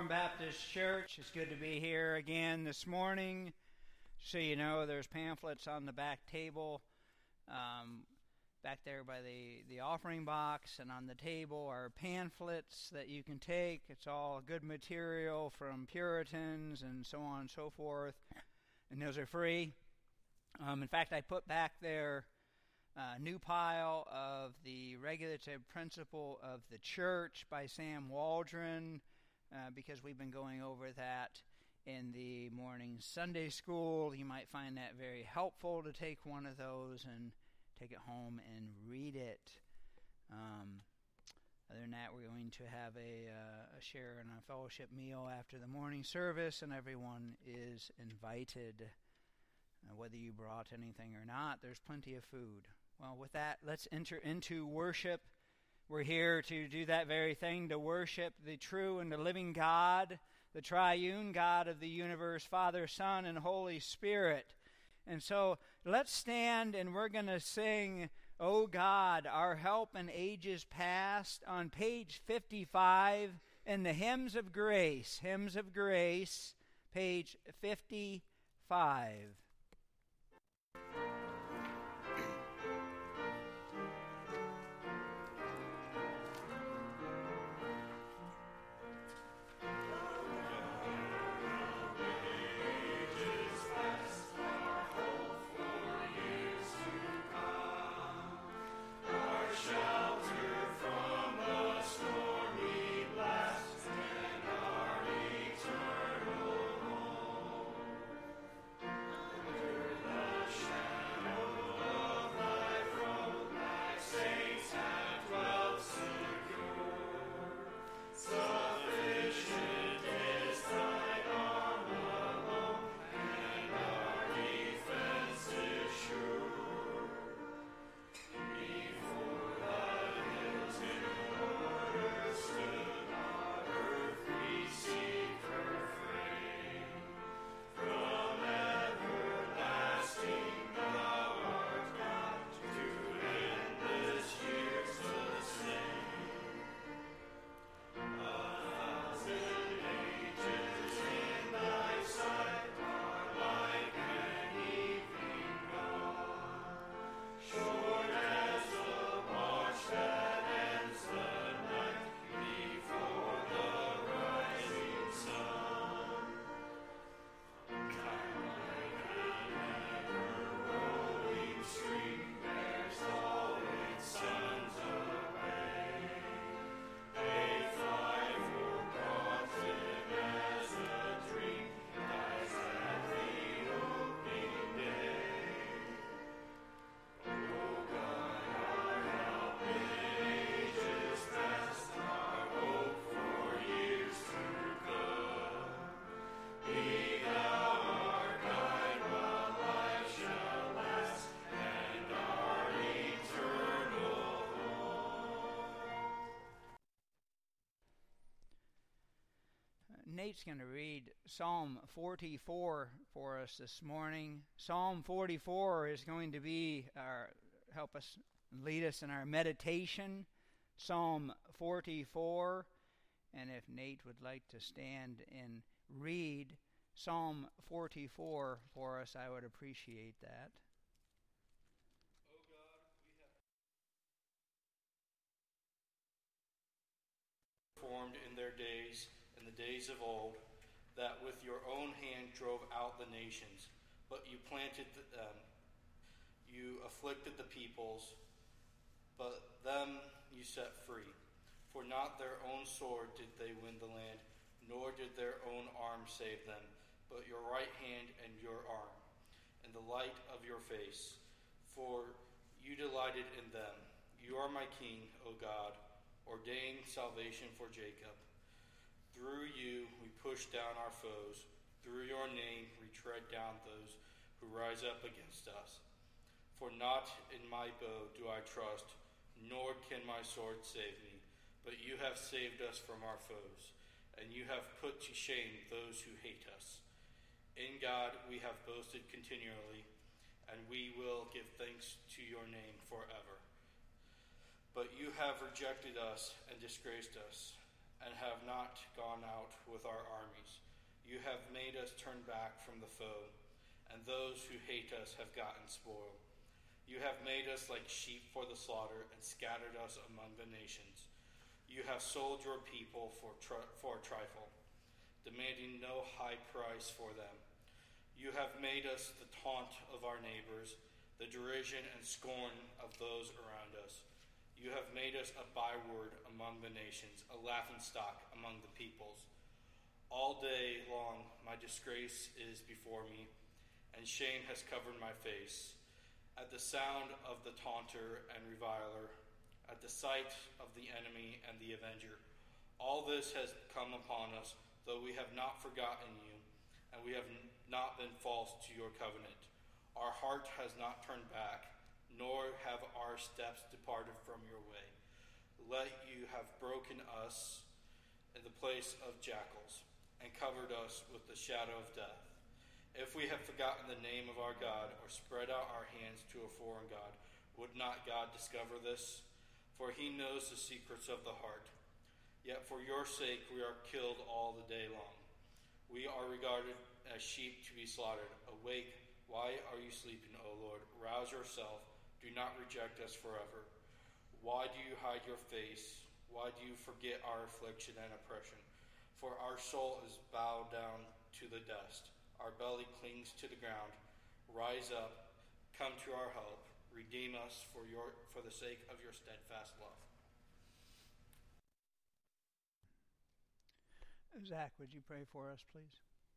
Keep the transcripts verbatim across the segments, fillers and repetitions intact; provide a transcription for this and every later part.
Baptist Church. It's good to be here again this morning. So you know, there's pamphlets on the back table, um, back there by the, the offering box, and on the table are pamphlets that you can take. It's all good material from Puritans and so on and so forth, and those are free. Um, in fact, I put back there a new pile of the Regulative Principle of the Church by Sam Waldron, uh, because we've been going over that in the morning Sunday school. You might find that very helpful to take one of those and take it home and read it. Um, other than that, we're going to have a, uh, a share and a fellowship meal after the morning service, and everyone is invited. Uh, whether you brought anything or not, there's plenty of food. Well, with that, let's enter into worship. We're here to do that very thing, to worship the true and the living God, the triune God of the universe, Father, Son, and Holy Spirit. And so let's stand and we're going to sing, O God, Our Help in Ages Past, on page fifty-five in the Hymns of Grace. Hymns of Grace, page fifty-five. Nate's going to read Psalm forty-four for us this morning. Psalm forty-four is going to be our, help us, lead us in our meditation. Psalm forty-four. And if Nate would like to stand and read Psalm forty-four for us, I would appreciate that. Oh God, we have formed in their days, in the days of old, that with your own hand drove out the nations, but you planted them, you afflicted the peoples, but them you set free. For not their own sword did they win the land, nor did their own arm save them, but your right hand and your arm, and the light of your face. For you delighted in them. You are my king, O God, ordained salvation for Jacob. Through you we push down our foes. Through your name we tread down those who rise up against us. For not in my bow do I trust, nor can my sword save me. But you have saved us from our foes, and you have put to shame those who hate us. In God we have boasted continually, and we will give thanks to your name forever. But you have rejected us and disgraced us. and have not gone out with our armies. You have made us turn back from the foe, and those who hate us have gotten spoil. You have made us like sheep for the slaughter and scattered us among the nations. You have sold your people for, tri- for a trifle, demanding no high price for them. You have made us the taunt of our neighbors, the derision and scorn of those around us. You have made us a byword among the nations, a laughingstock among the peoples. All day long my disgrace is before me, and shame has covered my face. At the sound of the taunter and reviler, at the sight of the enemy and the avenger, all this has come upon us, though we have not forgotten you, and we have not been false to your covenant. Our heart has not turned back, nor have our steps departed from your way. Let you have broken us in the place of jackals, and covered us with the shadow of death. If we have forgotten the name of our God, or spread out our hands to a foreign god, would not God discover this? For he knows the secrets of the heart. Yet for your sake we are killed all the day long. We are regarded as sheep to be slaughtered. Awake, why are you sleeping, O Lord? Rouse yourself. Do not reject us forever. Why do you hide your face? Why do you forget our affliction and oppression? For our soul is bowed down to the dust. Our belly clings to the ground. Rise up, come to our help. Redeem us for your for the sake of your steadfast love. Zach, would you pray for us, please?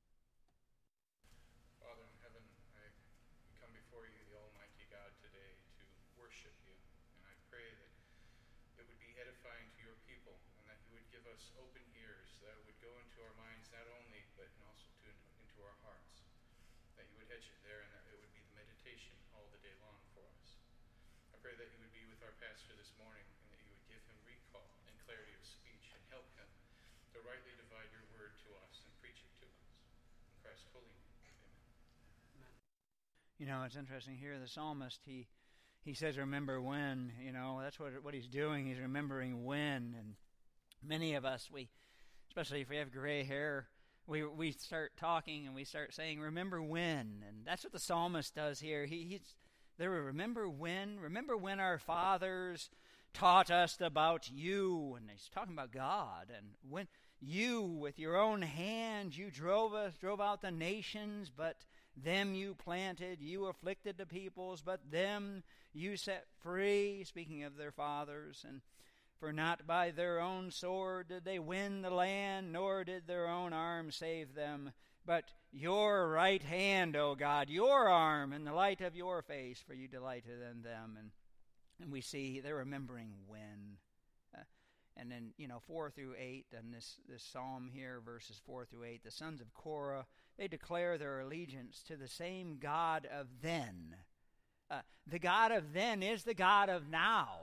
Father in heaven, I come before you, the Almighty God, today to worship you. And I pray that it would be edifying to your people, and that you would give us open ears, that it would go into our minds not only, but also to, into our hearts. That you would hedge it there, and that it would be the meditation all the day long for us. I pray that you would be with our pastor this morning, and that you would give him recall and clarity of speech, and help him to rightly divide your word to us and preach it to us. In Christ's holy name, amen. You know, it's interesting here, the psalmist, he he says, remember when, you know, that's what what he's doing. He's remembering when. And many of us, we, especially if we have gray hair, we we start talking and we start saying, remember when. And that's what the psalmist does here. He He's there, remember when, remember when our fathers taught us about you. And he's talking about God. And when you, with your own hand, you drove us, drove out the nations, but them you planted, you afflicted the peoples, but them you set free, speaking of their fathers. And for not by their own sword did they win the land, nor did their own arm save them, but your right hand, O God, your arm, and the light of your face, for you delighted in them. And and we see they're remembering when. Uh, and then, you know, four through eight, and this, this psalm here, verses four through eight, the sons of Korah, they declare their allegiance to the same God of then. Uh, the God of then is the God of now.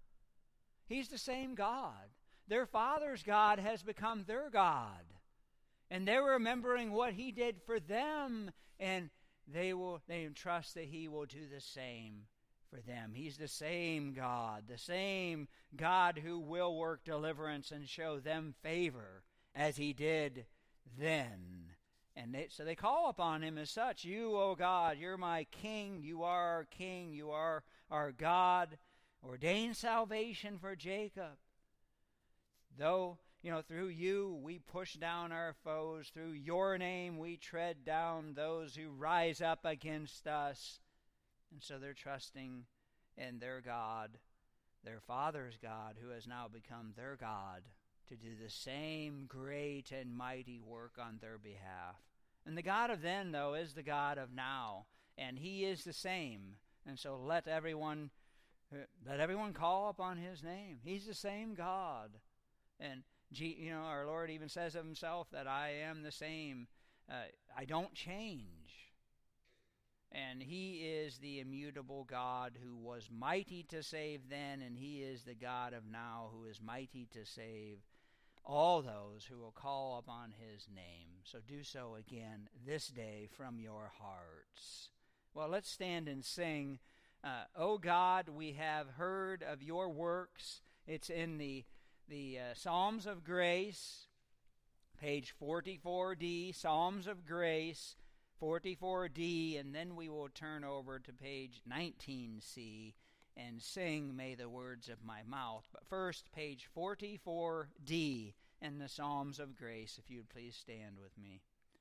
He's the same God. Their father's God has become their God. And they're remembering what he did for them, and they will they trust that he will do the same for them. He's the same God, the same God who will work deliverance and show them favor as he did then. And they, so they call upon him as such. You, O God, you're my king. You are our king. You are our God. Ordain salvation for Jacob. Though, you know, through you we push down our foes. Through your name we tread down those who rise up against us. And so they're trusting in their God, their father's God, who has now become their God, to do the same great and mighty work on their behalf. And the God of then, though, is the God of now, and he is the same. And so let everyone let everyone call upon his name. He's the same God. And, you know, our Lord even says of himself that I am the same. Uh, I don't change. And he is the immutable God who was mighty to save then, and he is the God of now who is mighty to save all those who will call upon his name. So do so again this day from your hearts. Well, let's stand and sing, uh, O God, we have heard of your works. It's in the the uh, Psalms of Grace, page forty-four D, Psalms of Grace, forty-four D, and then we will turn over to page nineteen C and sing May the Words of My Mouth. But first, page forty-four D in the Psalms of Grace, if you'd please stand with me.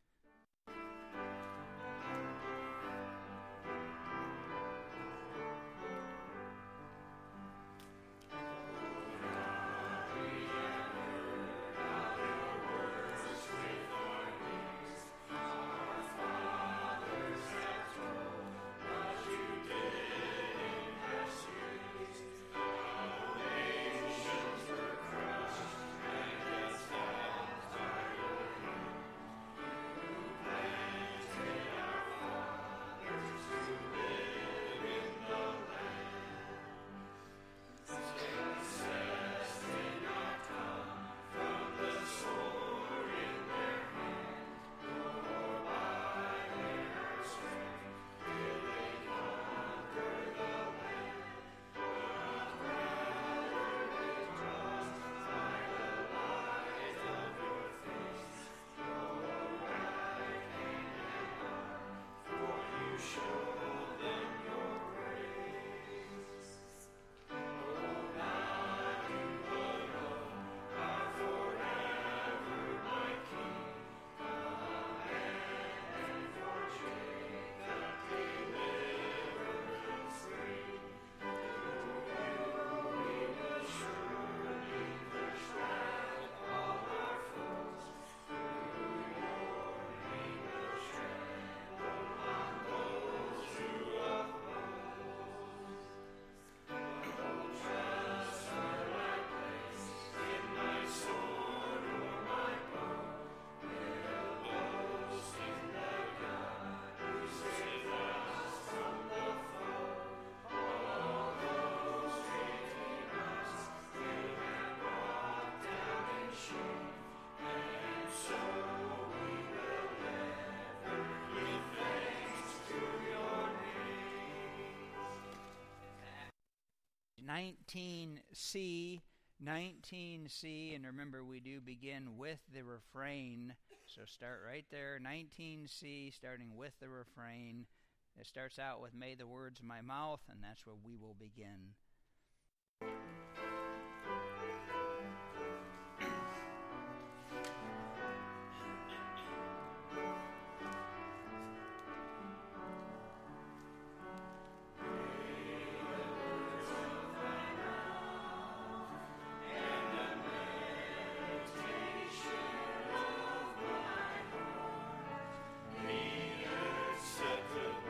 nineteen C, nineteen C, and remember we do begin with the refrain, so start right there, nineteen C, starting with the refrain. It starts out with May the Words of My Mouth, and that's where we will begin.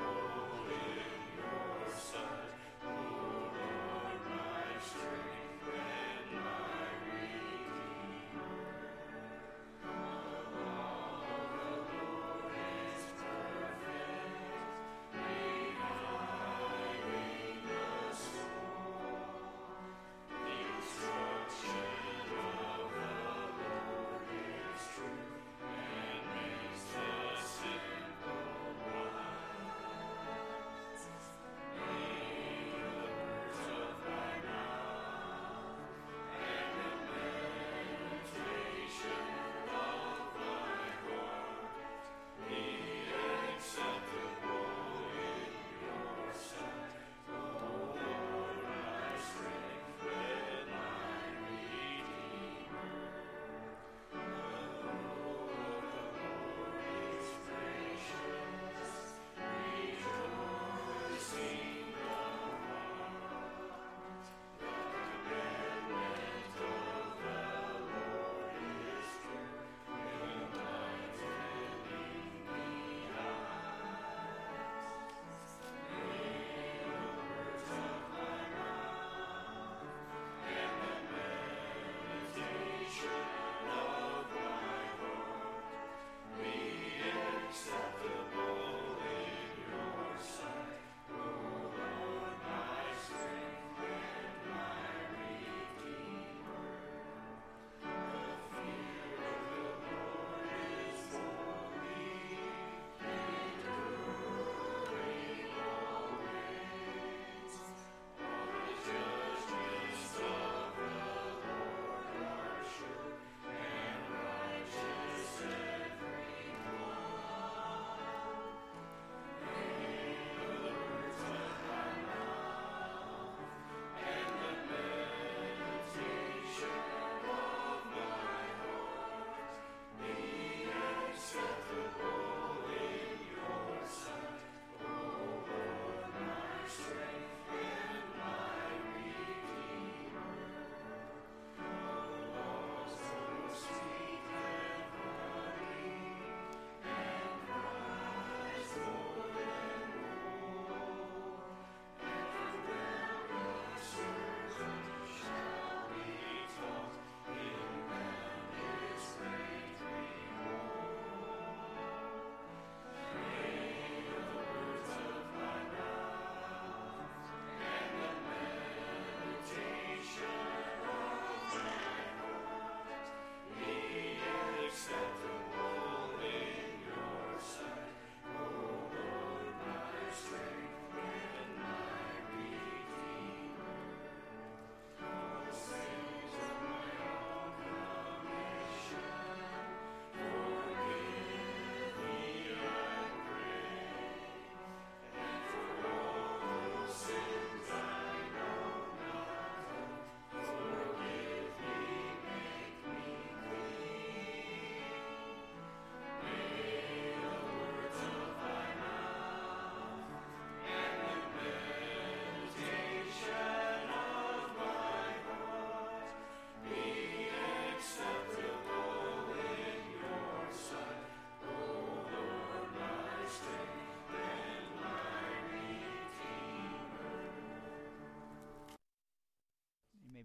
Acceptable in your sight, O Lord, my strength.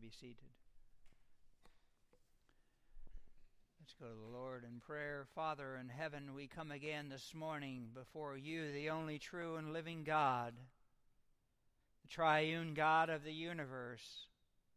be seated. Let's go to the Lord in prayer. Father in heaven, we come again this morning before you, the only true and living God, the triune God of the universe.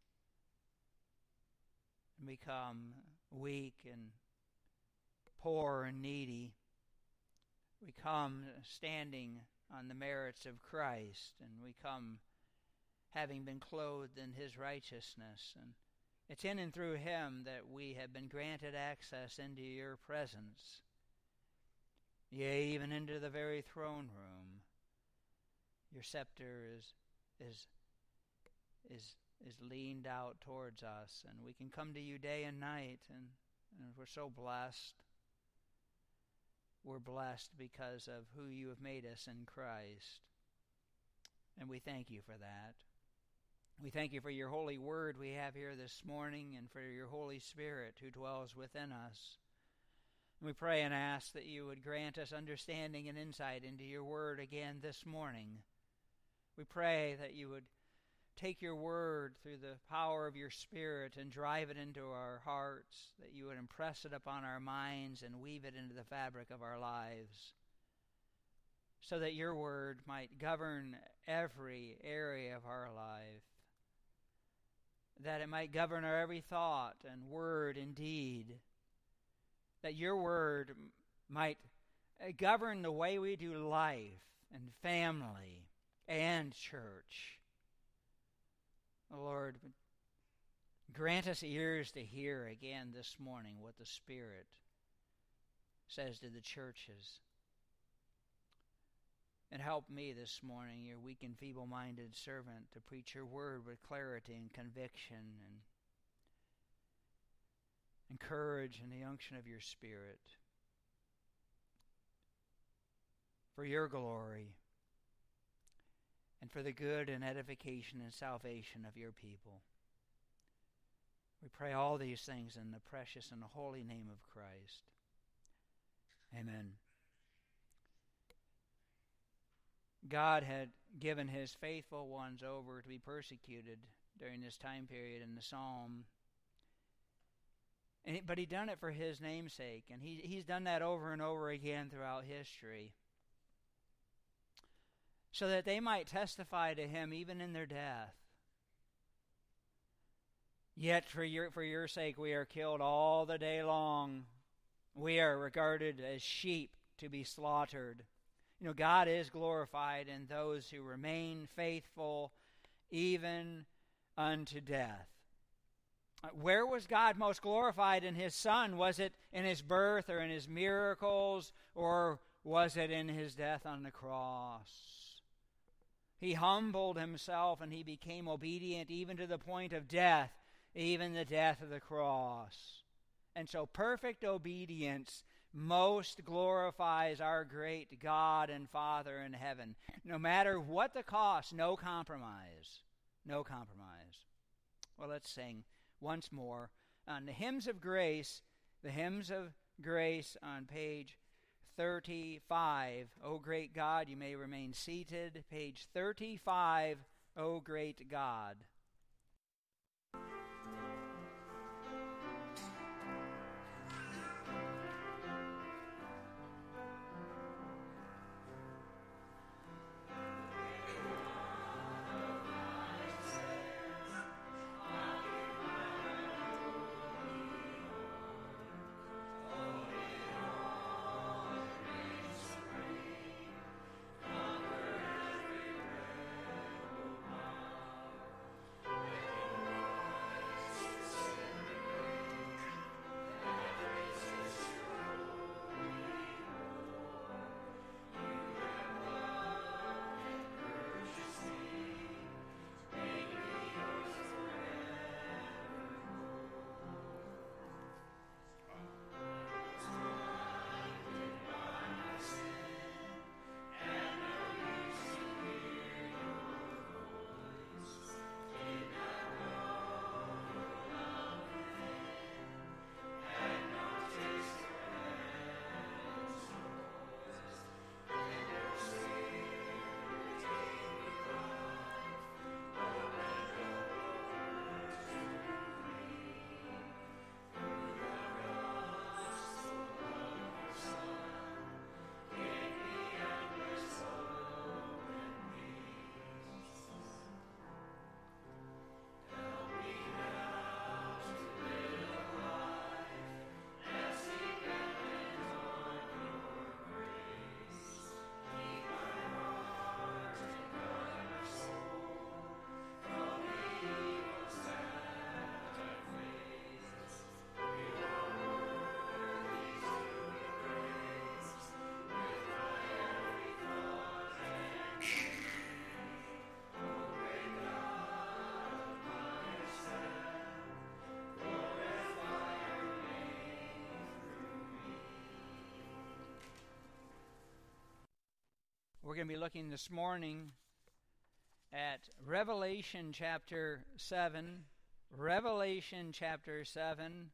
And we come weak and poor and needy. We come standing on the merits of Christ, and we come having been clothed in his righteousness. And it's in and through him that we have been granted access into your presence, yea, even into the very throne room. Your scepter is is is is leaned out towards us, and we can come to you day and night, and, and we're so blessed. We're blessed because of who you have made us in Christ, and we thank you for that. We thank you for your holy word we have here this morning, and for your Holy Spirit who dwells within us. And we pray and ask that you would grant us understanding and insight into your word again this morning. We pray that you would take your word through the power of your Spirit and drive it into our hearts, that you would impress it upon our minds and weave it into the fabric of our lives, so that your word might govern every area of our life, that it might govern our every thought and word and deed, that your word might govern the way we do life and family and church. Lord, grant us ears to hear again this morning what the Spirit says to the churches. And help me this morning, your weak and feeble-minded servant, to preach your word with clarity and conviction and, and courage and the unction of your Spirit. For your glory, and for the good and edification and salvation of your people. We pray all these things in the precious and holy name of Christ. Amen. God had given his faithful ones over to be persecuted during this time period in the psalm. And, but he done it for his namesake, and he, he's done that over and over again throughout history, so that they might testify to him even in their death. Yet for your, for your sake we are killed all the day long. We are regarded as sheep to be slaughtered. You know, God is glorified in those who remain faithful even unto death. Where was God most glorified in his Son? Was it in his birth or in his miracles, or was it in his death on the cross? He humbled himself and he became obedient even to the point of death, even the death of the cross. And so perfect obedience most glorifies our great God and Father in heaven. No matter what the cost, no compromise. No compromise. Well, let's sing once more on the Hymns of Grace, the Hymns of Grace on page thirty-five. O great God, you may remain seated. Page thirty-five, O great God. We're going to be looking this morning at Revelation chapter seven. Revelation chapter seven.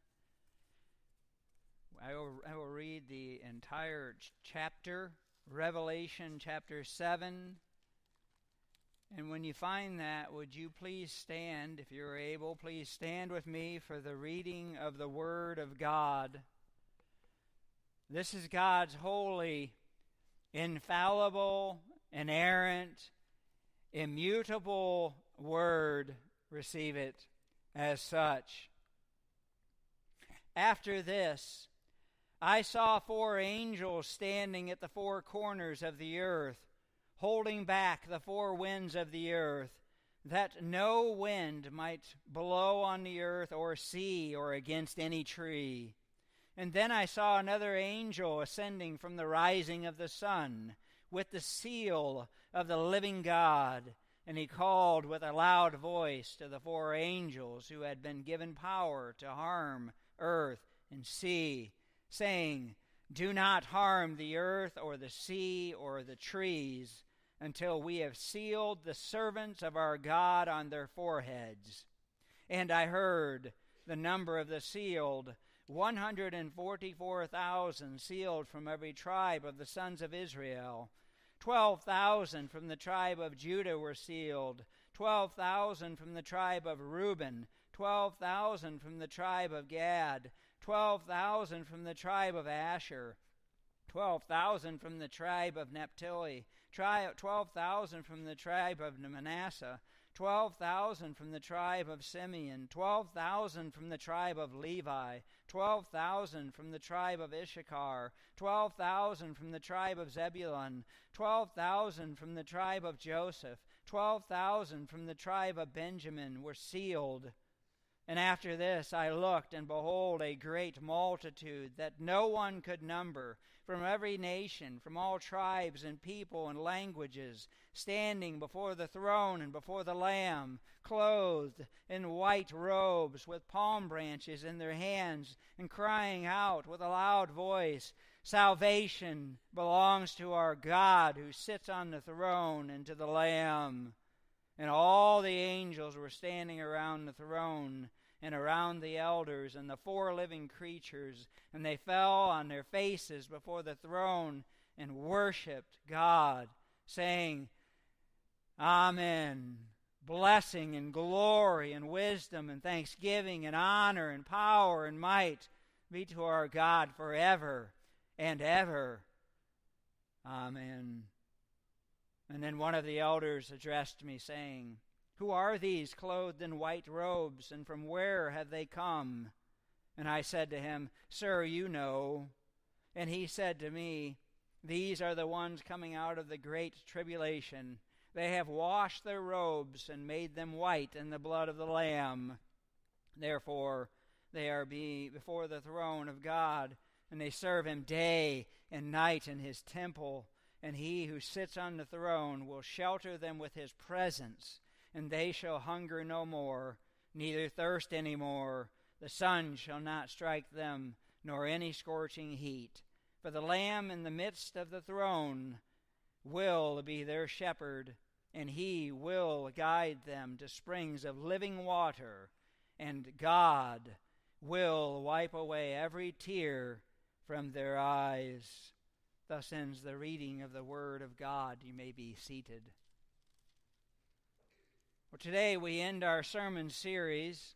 I will, I will read the entire ch- chapter, Revelation chapter seven. And when you find that, would you please stand, if you're able, please stand with me for the reading of the Word of God. This is God's holy, infallible, inerrant, immutable Word. Receive it as such. After this, I saw four angels standing at the four corners of the earth, holding back the four winds of the earth, that no wind might blow on the earth or sea or against any tree. And then I saw another angel ascending from the rising of the sun, with the seal of the living God. And he called with a loud voice to the four angels who had been given power to harm earth and sea, saying, "Do not harm the earth or the sea or the trees, until we have sealed the servants of our God on their foreheads." And I heard the number of the sealed, one hundred forty-four thousand, sealed from every tribe of the sons of Israel. Twelve thousand from the tribe of Judah were sealed, twelve thousand from the tribe of Reuben, twelve thousand from the tribe of Gad, twelve thousand from the tribe of Asher, twelve thousand from the tribe of Naphtali, twelve thousand from the tribe of Manasseh, twelve thousand from the tribe of Simeon, twelve thousand from the tribe of Levi, twelve thousand from the tribe of Issachar, twelve thousand from the tribe of Zebulun, twelve thousand from the tribe of Joseph, twelve thousand from the tribe of Benjamin were sealed. And after this I looked, and behold, a great multitude that no one could number, from every nation, from all tribes and people and languages, standing before the throne and before the Lamb, clothed in white robes, with palm branches in their hands, and crying out with a loud voice, "Salvation belongs to our God who sits on the throne and to the Lamb." And all the angels were standing around the throne and around the elders and the four living creatures, and they fell on their faces before the throne and worshipped God, saying, "Amen. Blessing and glory and wisdom and thanksgiving and honor and power and might be to our God forever and ever. Amen." And then one of the elders addressed me, saying, "Who are these clothed in white robes, and from where have they come?" And I said to him, "Sir, you know." And he said to me, "These are the ones coming out of the great tribulation. They have washed their robes and made them white in the blood of the Lamb. Therefore they are be before the throne of God, and they serve him day and night in his temple. And he who sits on the throne will shelter them with his presence, and they shall hunger no more, neither thirst any more. The sun shall not strike them, nor any scorching heat. For the Lamb in the midst of the throne will be their shepherd, and he will guide them to springs of living water, and God will wipe away every tear from their eyes." Thus ends the reading of the Word of God. You may be seated. Well, today we end our sermon series.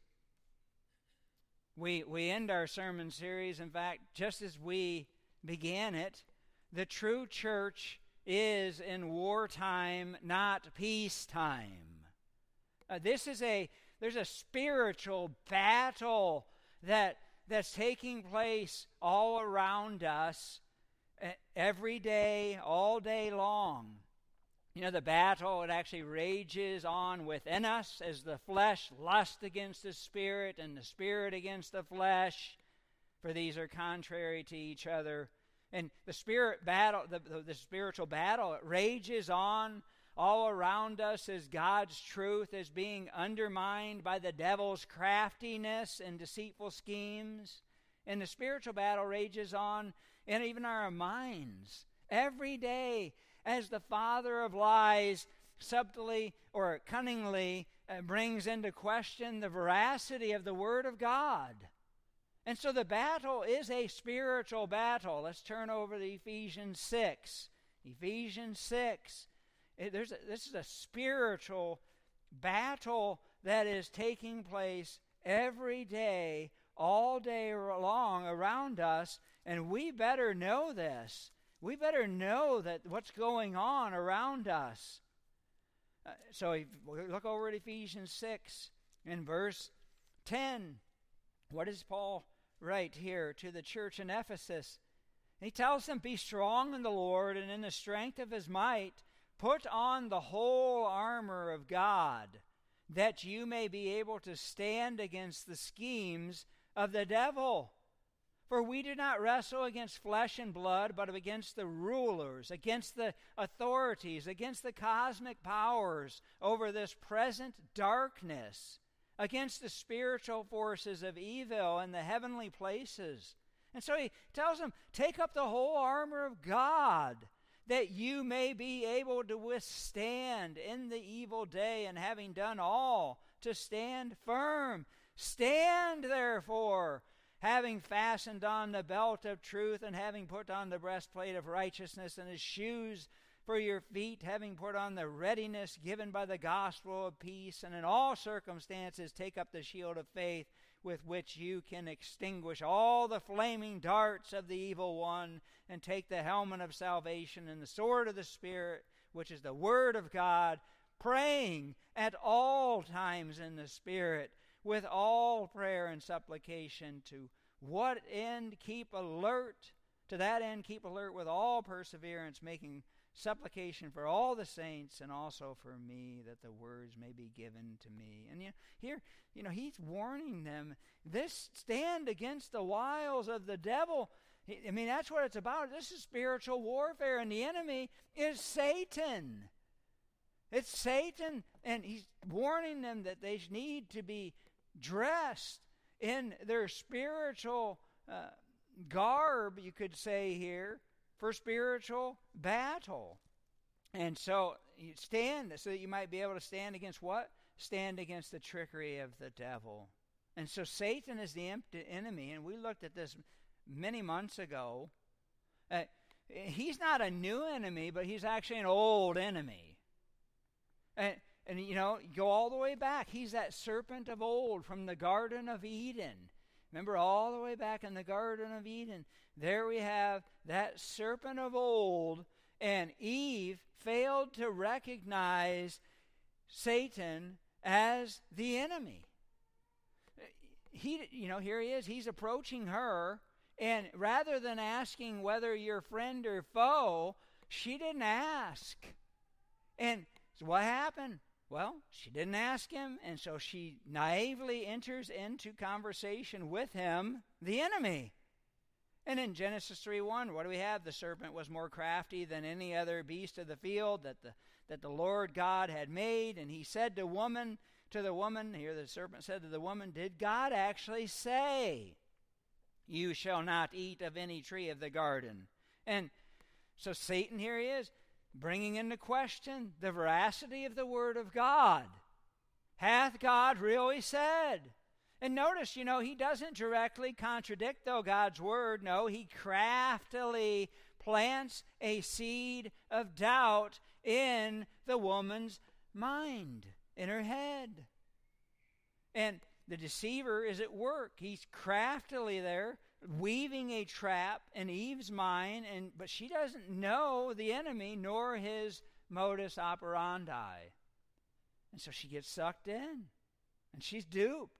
We, we end our sermon series, in fact, just as we began it. The true church is in wartime, not peacetime. Uh, this is a, there's a spiritual battle that that's taking place all around us, every day, all day long. You know, the battle, it actually rages on within us as the flesh lusts against the spirit and the spirit against the flesh, for these are contrary to each other. And the spirit battle, the, the, the spiritual battle, it rages on all around us as God's truth is being undermined by the devil's craftiness and deceitful schemes. And the spiritual battle rages on in even our minds every day as the father of lies subtly or cunningly uh, brings into question the veracity of the Word of God. And so the battle is a spiritual battle. Let's turn over to Ephesians six. Ephesians six. It, there's a, this is a spiritual battle that is taking place every day, all day long around us, and we better know this. We better know that what's going on around us. Uh, so if we look over at Ephesians six in verse ten. What does Paul write here to the church in Ephesus? He tells them, "Be strong in the Lord and in the strength of his might. Put on the whole armor of God, that you may be able to stand against the schemes of the devil. For we do not wrestle against flesh and blood, but against the rulers, against the authorities, against the cosmic powers over this present darkness, against the spiritual forces of evil in the heavenly places." And so he tells them, take up the whole armor of God, that you may be able to withstand in the evil day, and having done all, to stand firm. Stand, therefore, having fastened on the belt of truth, and having put on the breastplate of righteousness, and his shoes for your feet, having put on the readiness given by the gospel of peace, and in all circumstances take up the shield of faith, with which you can extinguish all the flaming darts of the evil one, and take the helmet of salvation and the sword of the Spirit, which is the word of God, praying at all times in the Spirit, with all prayer and supplication. To what end keep alert? To that end keep alert with all perseverance, making supplication for all the saints, and also for me, that the words may be given to me. And you know, here, you know, he's warning them, this stand against the wiles of the devil. I mean, that's what it's about. This is spiritual warfare, and the enemy is Satan. It's Satan, and he's warning them that they need to be dressed in their spiritual uh, garb, you could say here, for spiritual battle. And so you stand so that you might be able to stand against what? Stand against the trickery of the devil. And so Satan is the enemy, and we looked at this many months ago. Uh, he's not a new enemy, but he's actually an old enemy. And, and, you know, go all the way back. He's that serpent of old from the Garden of Eden. Remember, all the way back in the Garden of Eden, there we have that serpent of old, and Eve failed to recognize Satan as the enemy. He, you know, here he is, he's approaching her, and rather than asking whether you're friend or foe, she didn't ask. And so what happened? Well, she didn't ask him, and so she naively enters into conversation with him, the enemy. And in Genesis three one, what do we have? The serpent was more crafty than any other beast of the field that the that the Lord God had made. And he said to woman, to the woman, here the serpent said to the woman, did God actually say, you shall not eat of any tree of the garden? And so Satan, here he is, bringing into question the veracity of the Word of God. Hath God really said? And notice, you know, he doesn't directly contradict, though, God's Word. No, he craftily plants a seed of doubt in the woman's mind, in her head. And the deceiver is at work. He's craftily there, weaving a trap in Eve's mind, and but she doesn't know the enemy nor his modus operandi. And so she gets sucked in, and she's duped.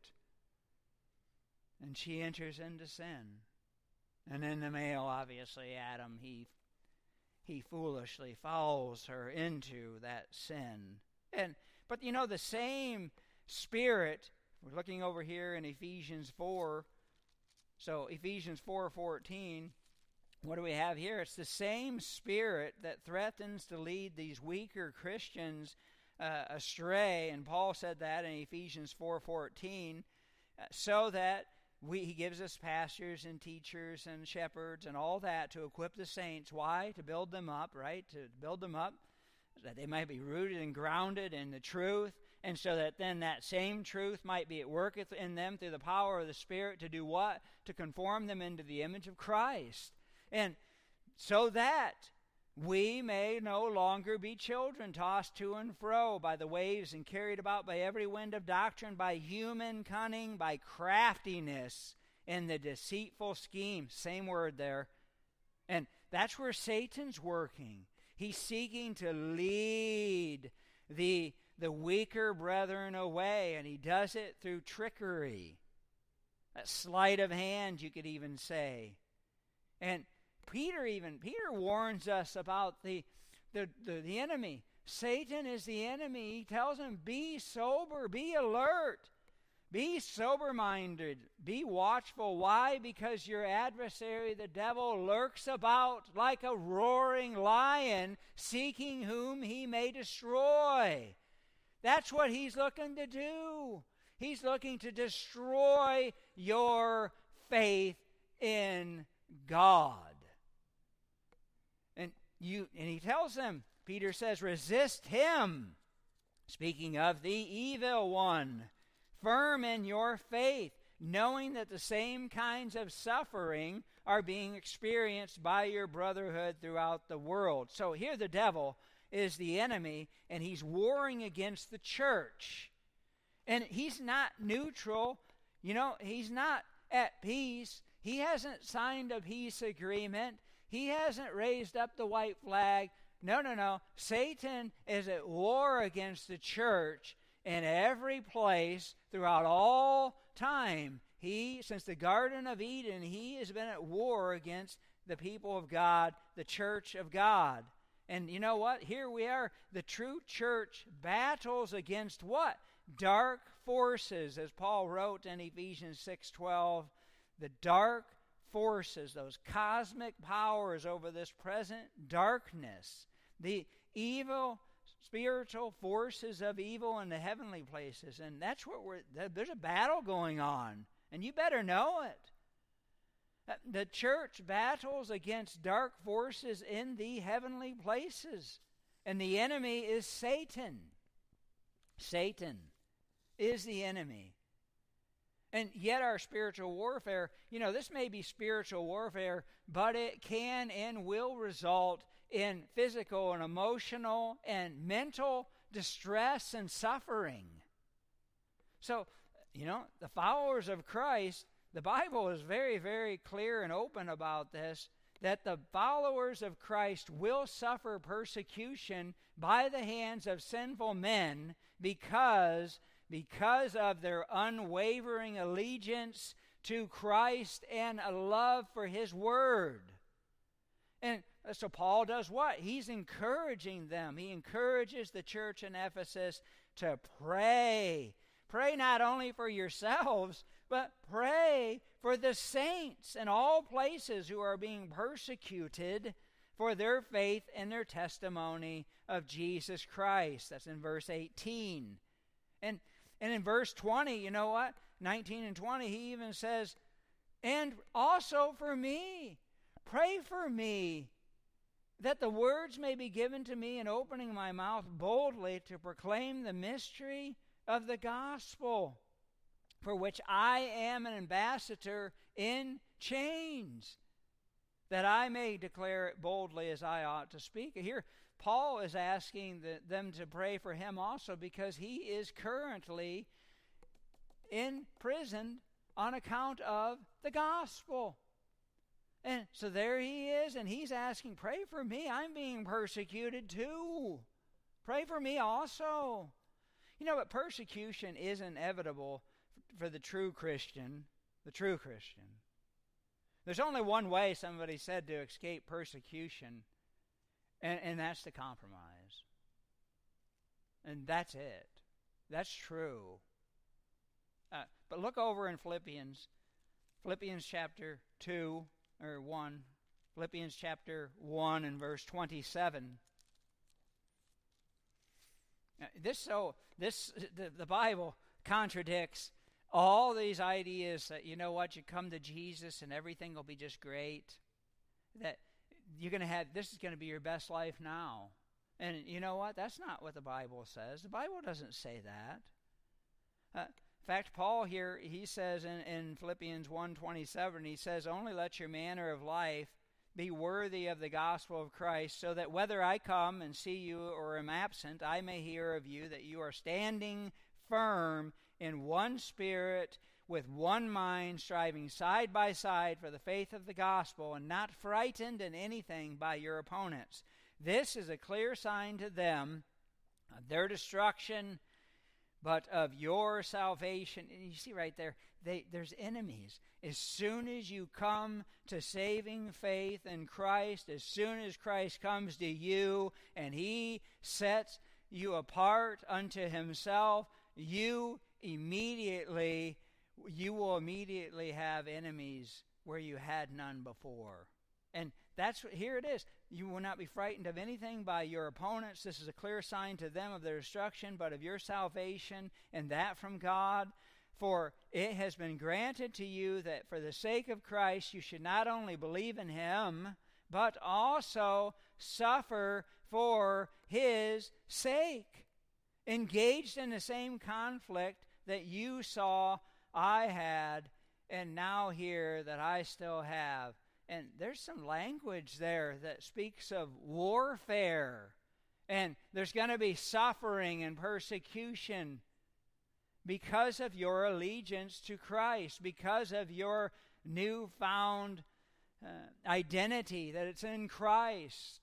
And she enters into sin. And then the male, obviously, Adam, he he foolishly follows her into that sin. And but you know, the same Spirit, we're looking over here in Ephesians four. So Ephesians four fourteen, what do we have here? It's the same Spirit that threatens to lead these weaker Christians uh, astray. And Paul said that in Ephesians four fourteen, uh, so that we, he gives us pastors and teachers and shepherds and all that to equip the saints. Why? To build them up, right? To build them up, that they might be rooted and grounded in the truth, and so that then that same truth might be at work in them through the power of the Spirit to do what? To conform them into the image of Christ. And so that we may no longer be children tossed to and fro by the waves and carried about by every wind of doctrine, by human cunning, by craftiness in the deceitful scheme. Same word there. And that's where Satan's working. He's seeking to lead the, the weaker brethren away, and he does it through trickery. A sleight of hand, you could even say. And Peter even, Peter warns us about the, the, the, the enemy. Satan is the enemy. He tells him, be sober, be alert, be sober-minded, be watchful. Why? Because your adversary, the devil, lurks about like a roaring lion, seeking whom he may destroy. That's what he's looking to do. He's looking to destroy your faith in God. And you and he tells them, Peter says, resist him, speaking of the evil one, firm in your faith, knowing that the same kinds of suffering are being experienced by your brotherhood throughout the world. So here the devil is the enemy, and he's warring against the church. And he's not neutral. You know, he's not at peace. He hasn't signed a peace agreement. He hasn't raised up the white flag. No, no, no. Satan is at war against the church in every place throughout all time. He, since the Garden of Eden, he has been at war against the people of God, the church of God. And you know what? Here we are. The true church battles against what? Dark forces, as Paul wrote in Ephesians six twelve. The dark forces, those cosmic powers over this present darkness, the evil spiritual forces of evil in the heavenly places. And that's what we're, there's a battle going on, and you better know it. The church battles against dark forces in the heavenly places, and the enemy is Satan. Satan is the enemy. And yet our spiritual warfare, you know, this may be spiritual warfare, but it can and will result in physical and emotional and mental distress and suffering. So, you know, the followers of Christ, the Bible is very, very clear and open about this, that the followers of Christ will suffer persecution by the hands of sinful men because because of their unwavering allegiance to Christ and a love for His Word. And so Paul does what? He's encouraging them. He encourages the church in Ephesus to pray. Pray not only for yourselves, but pray for the saints in all places who are being persecuted for their faith and their testimony of Jesus Christ. That's in verse eighteen. And And in verse twenty, you know what? nineteen and twenty, he even says, and also for me, pray for me, that the words may be given to me in opening my mouth boldly to proclaim the mystery of the gospel, for which I am an ambassador in chains, that I may declare it boldly as I ought to speak. Here, Paul is asking the, them to pray for him also because he is currently in prison on account of the gospel. And so there he is, and he's asking, pray for me. I'm being persecuted too. Pray for me also. You know, but persecution is inevitable for the true Christian, the true Christian. There's only one way, somebody said, to escape persecution, And, and that's the compromise. And that's it. That's true. Uh, but look over in Philippians, Philippians chapter two, or one, Philippians chapter one and verse twenty-seven. Uh, this so this the, the Bible contradicts all these ideas that, you know what, you come to Jesus and everything will be just great, that you're going to have, this is going to be your best life now. And you know what? That's not what the Bible says. The Bible doesn't say that. Uh, in fact, Paul here, he says in, in Philippians one twenty-seven, he says, only let your manner of life be worthy of the gospel of Christ, so that whether I come and see you or am absent, I may hear of you that you are standing firm in one spirit, with one mind, striving side by side for the faith of the gospel, and not frightened in anything by your opponents. This is a clear sign to them of their destruction, but of your salvation. And you see right there, they, there's enemies. As soon as you come to saving faith in Christ, as soon as Christ comes to you and he sets you apart unto himself, you immediately, you will immediately have enemies where you had none before. And that's what, here it is. You will not be frightened of anything by your opponents. This is a clear sign to them of their destruction, but of your salvation, and that from God. For it has been granted to you that for the sake of Christ you should not only believe in him, but also suffer for his sake, engaged in the same conflict that you saw I had, and now hear that I still have. And there's some language there that speaks of warfare. And there's going to be suffering and persecution because of your allegiance to Christ, because of your newfound uh, identity, that it's in Christ.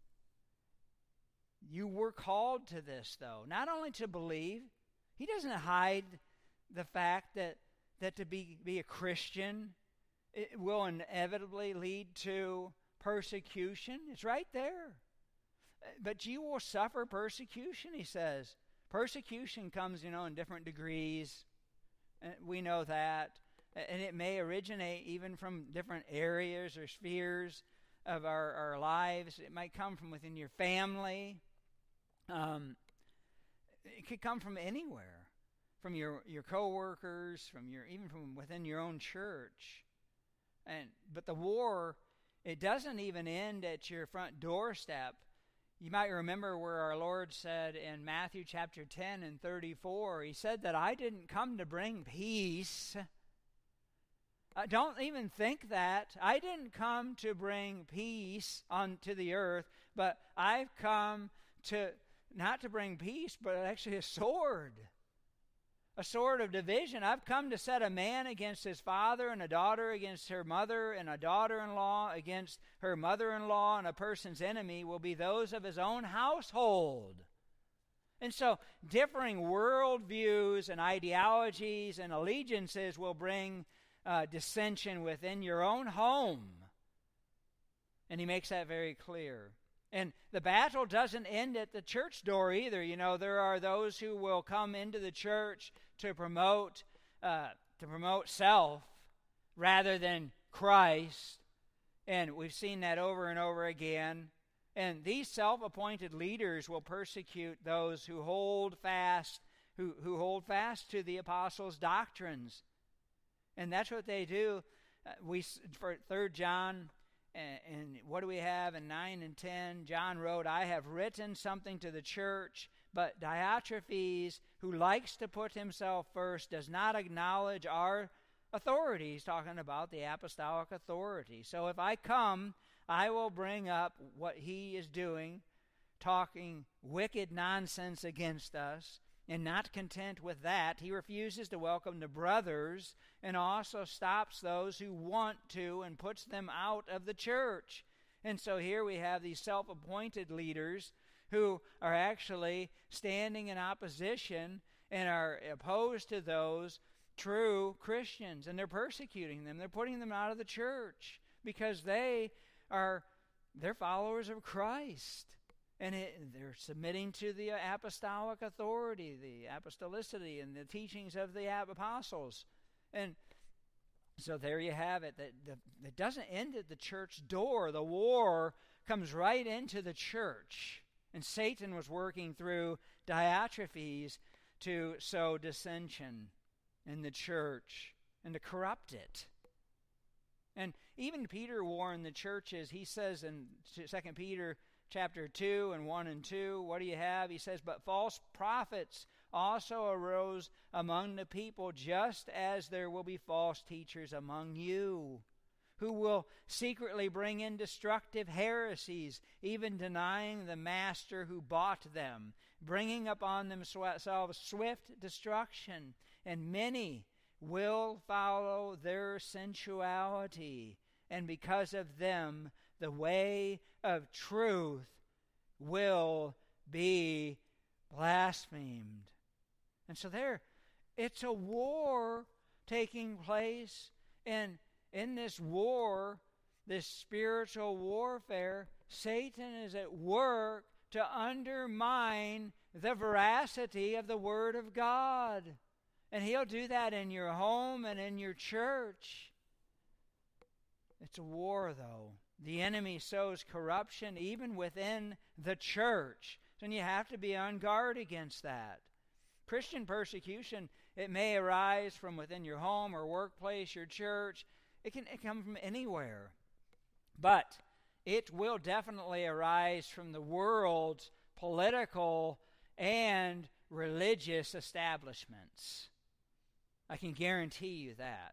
You were called to this, though, not only to believe. He doesn't hide the fact that, that to be, be a Christian, it will inevitably lead to persecution. It's right there. But you will suffer persecution, he says. Persecution comes, you know, in different degrees. We know that. And it may originate even from different areas or spheres of our, our lives. It might come from within your family. Um, it could come from anywhere. From your, your co-workers, from your, even from within your own church. And but the war, it doesn't even end at your front doorstep. You might remember where our Lord said in Matthew chapter ten and thirty-four, he said that I didn't come to bring peace. Uh, don't even think that. I didn't come to bring peace onto the earth, but I've come to, not to bring peace, but actually a sword. A sword of division. I've come to set a man against his father, and a daughter against her mother, and a daughter-in-law against her mother-in-law, and a person's enemy will be those of his own household. And so differing worldviews and ideologies and allegiances will bring uh, dissension within your own home. And he makes that very clear. And the battle doesn't end at the church door either. You know, there are those who will come into the church to promote uh, to promote self rather than Christ. And we've seen that over and over again. And these self-appointed leaders will persecute those who hold fast, who, who hold fast to the apostles' doctrines. And that's what they do. Uh, we for Third John. And what do we have in nine and ten? John wrote, I have written something to the church, but Diotrephes, who likes to put himself first, does not acknowledge our authority. He's talking about the apostolic authority. So if I come, I will bring up what he is doing, talking wicked nonsense against us. And not content with that, he refuses to welcome the brothers and also stops those who want to and puts them out of the church. And so here we have these self-appointed leaders who are actually standing in opposition and are opposed to those true Christians. And they're persecuting them. They're putting them out of the church because they are, they're followers of Christ. And it, they're submitting to the apostolic authority, the apostolicity, and the teachings of the apostles. And so there you have it. That it doesn't end at the church door. The war comes right into the church. And Satan was working through Diotrephes to sow dissension. in the church and to corrupt it. And even Peter warned the churches. He says in Second Peter chapter two and one and two, what do you have? He says, but false prophets also arose among the people, just as there will be false teachers among you, who will secretly bring in destructive heresies, even denying the master who bought them, bringing upon themselves swift destruction. And many will follow their sensuality, and because of them the way of truth will be blasphemed. And so there, it's a war taking place, and in this war, this spiritual warfare, Satan is at work to undermine the veracity of the Word of God. And he'll do that in your home and in your church. It's a war, though. The enemy sows corruption even within the church. And you have to be on guard against that. Christian persecution, it may arise from within your home or workplace, your church. It can, it can come from anywhere. But it will definitely arise from the world's political and religious establishments. I can guarantee you that.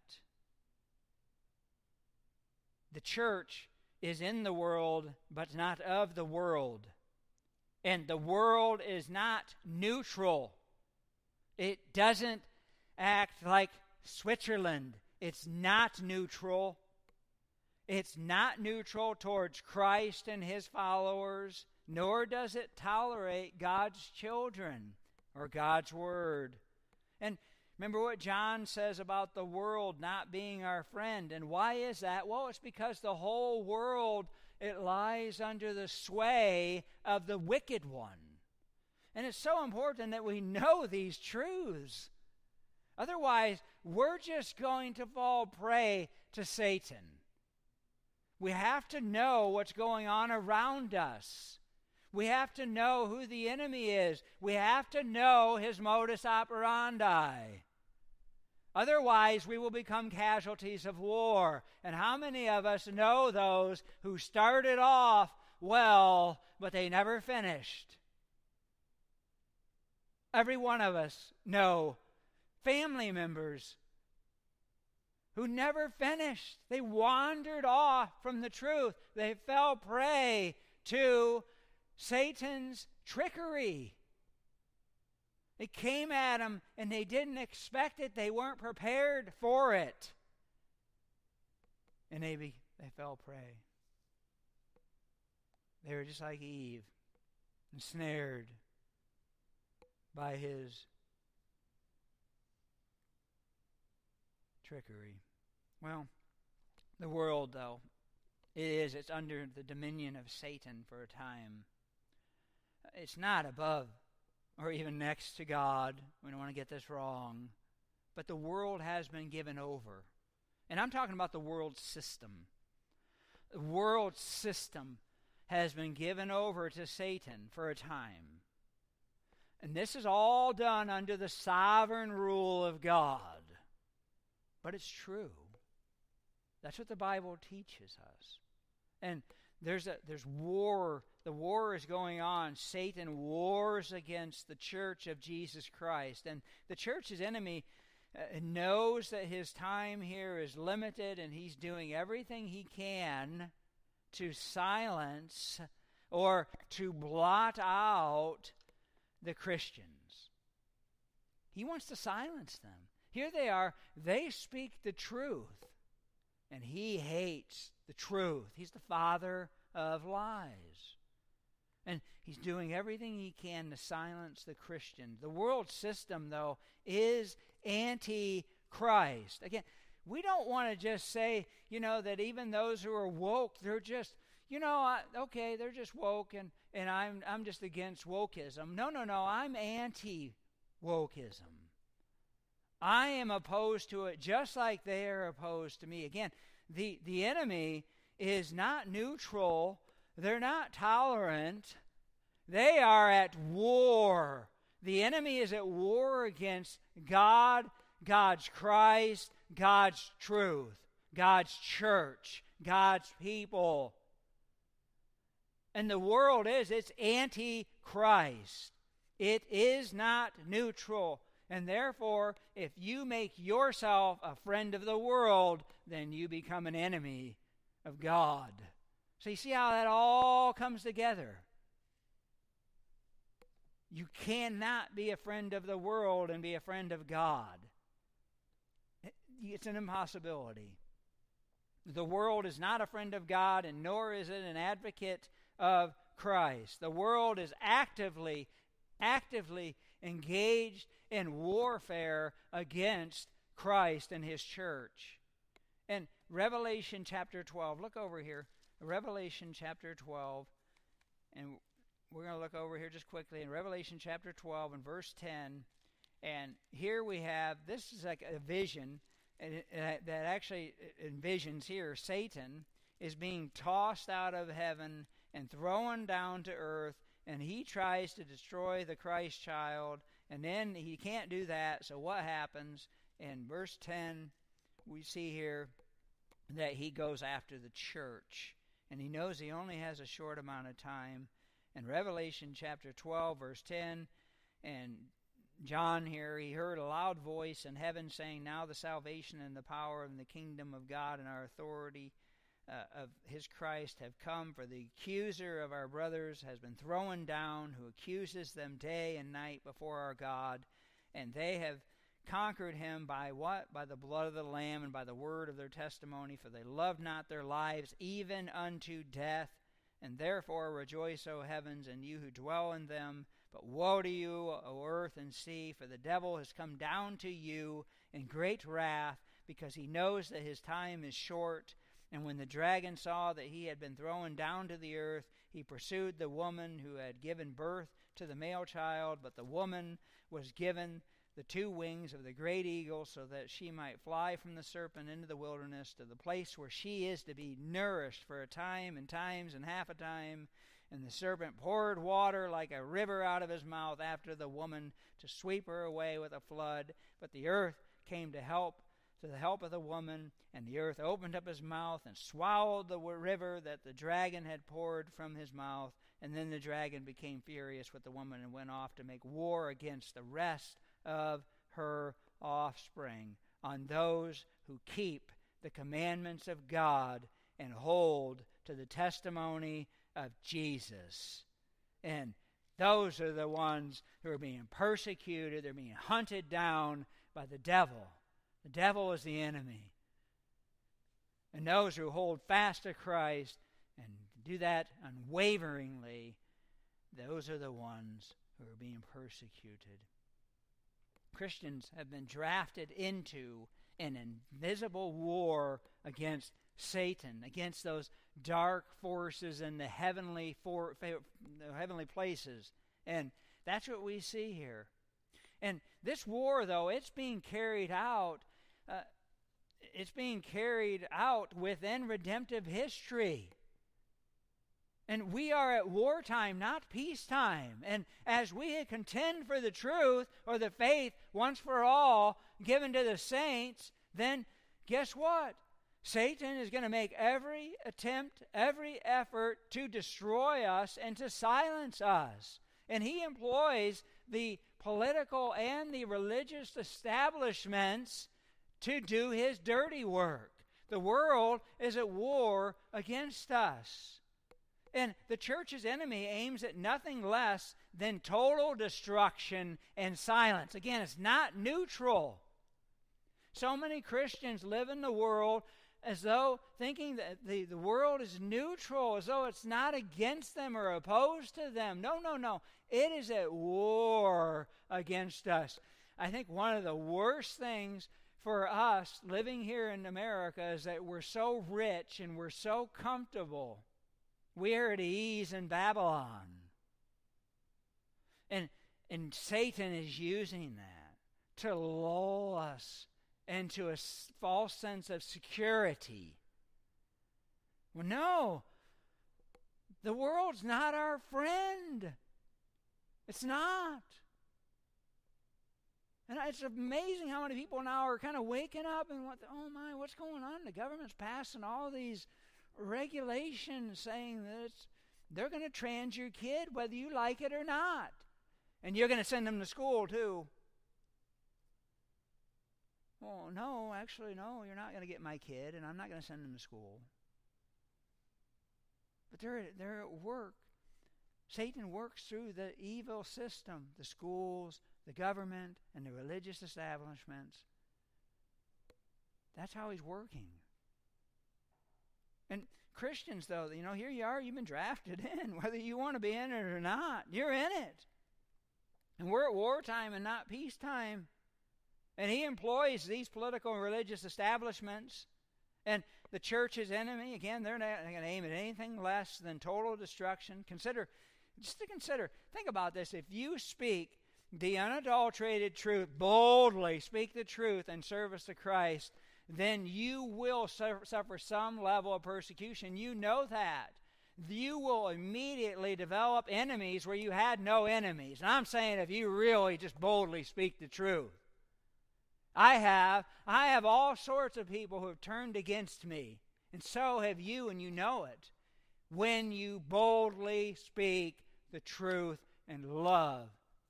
The church is in the world, but not of the world. And the world is not neutral. It doesn't act like Switzerland. It's not neutral. It's not neutral towards Christ and his followers, nor does it tolerate God's children or God's word. And remember what John says about the world not being our friend. And why is that? Well, it's because the whole world, it lies under the sway of the wicked one. And it's so important that we know these truths. Otherwise, we're just going to fall prey to Satan. We have to know what's going on around us. We have to know who the enemy is. We have to know his modus operandi. Otherwise, we will become casualties of war. And how many of us know those who started off well, but they never finished? Every one of us know family members who never finished. They wandered off from the truth. They fell prey to Satan's trickery. It came at them and they didn't expect it. They weren't prepared for it. And they, be, they fell prey. They were just like Eve, ensnared by his trickery. Well, the world, though, it is, it's under the dominion of Satan for a time. It's not above or even next to God. We don't want to get this wrong. But the world has been given over. And I'm talking about the world system. The world system has been given over to Satan for a time. And this is all done under the sovereign rule of God. But it's true. That's what the Bible teaches us. And there's a there's war. The war is going on. Satan wars against the church of Jesus Christ. And the church's enemy uh, knows that his time here is limited, and he's doing everything he can to silence or to blot out the Christians. He wants to silence them. Here they are. They speak the truth, and he hates the truth. He's the father of lies. And he's doing everything he can to silence the Christian. The world system, though, is anti-Christ. Again, we don't want to just say, you know, that even those who are woke, they're just, you know, I, okay, they're just woke, and, and I'm I'm just against wokeism. No, no, no, I'm anti-wokeism. I am opposed to it just like they are opposed to me. Again, the, the enemy is not neutral. They're not tolerant. They are at war. The enemy is at war against God God's Christ, God's truth, God's church, God's people. And the world is, it's anti-Christ. It is not neutral. And therefore, if you make yourself a friend of the world, then you become an enemy of God. So you see how that all comes together. You cannot be a friend of the world and be a friend of God. It's an impossibility. The world is not a friend of God, and nor is it an advocate of Christ. The world is actively, actively engaged in warfare against Christ and His church. In Revelation chapter twelve, look over here. Revelation chapter twelve, and we're going to look over here just quickly in Revelation chapter twelve and verse ten. And here we have, this is like a vision that actually envisions here Satan is being tossed out of heaven and thrown down to earth, and he tries to destroy the Christ child, and then he can't do that. So what happens? In verse ten, we see here that he goes after the church, and he knows he only has a short amount of time. In Revelation chapter twelve, verse ten, and John here, he heard a loud voice in heaven saying, "Now the salvation and the power and the kingdom of God and our authority uh, of His Christ have come, for the accuser of our brothers has been thrown down, who accuses them day and night before our God, and they have conquered him by what? By the blood of the Lamb and by the word of their testimony, for they loved not their lives even unto death. And therefore rejoice, O heavens, and you who dwell in them. But woe to you, O earth and sea, for the devil has come down to you in great wrath, because he knows that his time is short. And when the dragon saw that he had been thrown down to the earth, he pursued the woman who had given birth to the male child. But the woman was given the two wings of the great eagle, so that she might fly from the serpent into the wilderness, to the place where she is to be nourished for a time and times and half a time. And the serpent poured water like a river out of his mouth after the woman, to sweep her away with a flood. But the earth came to help, to the help of the woman, and the earth opened up his mouth and swallowed the river that the dragon had poured from his mouth. And then the dragon became furious with the woman and went off to make war against the rest of her offspring, on those who keep the commandments of God and hold to the testimony of Jesus. And those are the ones who are being persecuted. They're being hunted down by the devil. The devil is the enemy. And those who hold fast to Christ and do that unwaveringly, those are the ones who are being persecuted. Christians have been drafted into an invisible war against Satan, against those dark forces in the heavenly for, the heavenly places. And that's what we see here. And this war, though, it's being carried out, uh, it's being carried out within redemptive history. And we are at wartime, not peacetime. And as we contend for the truth or the faith once for all given to the saints, then guess what? Satan is going to make every attempt, every effort to destroy us and to silence us. And he employs the political and the religious establishments to do his dirty work. The world is at war against us. And the church's enemy aims at nothing less than total destruction and silence. Again, it's not neutral. So many Christians live in the world as though thinking that the, the world is neutral, as though it's not against them or opposed to them. No, no, no. It is at war against us. I think one of the worst things for us living here in America is that we're so rich and we're so comfortable. We are at ease in Babylon. And, and Satan is using that to lull us into a false sense of security. Well, no. The world's not our friend. It's not. And it's amazing how many people now are kind of waking up and what, oh my, what's going on? The government's passing all these regulations saying that it's, they're going to trans your kid whether you like it or not. And you're going to send them to school too. Well, no, actually, no, you're not going to get my kid, and I'm not going to send them to school. But they're, they're at work. Satan works through the evil system, the schools, the government, and the religious establishments. That's how he's working. And Christians, though, you know, here you are, you've been drafted in, whether you want to be in it or not. You're in it. And we're at wartime and not peacetime. And he employs these political and religious establishments. And the church's enemy, again, they're not going to aim at anything less than total destruction. Consider, just to consider, think about this. If you speak the unadulterated truth, boldly speak the truth in service to Christ, then you will suffer some level of persecution. You know that. You will immediately develop enemies where you had no enemies. And I'm saying if you really just boldly speak the truth. I have. I have all sorts of people who have turned against me. And so have you, and you know it. When you boldly speak the truth and love.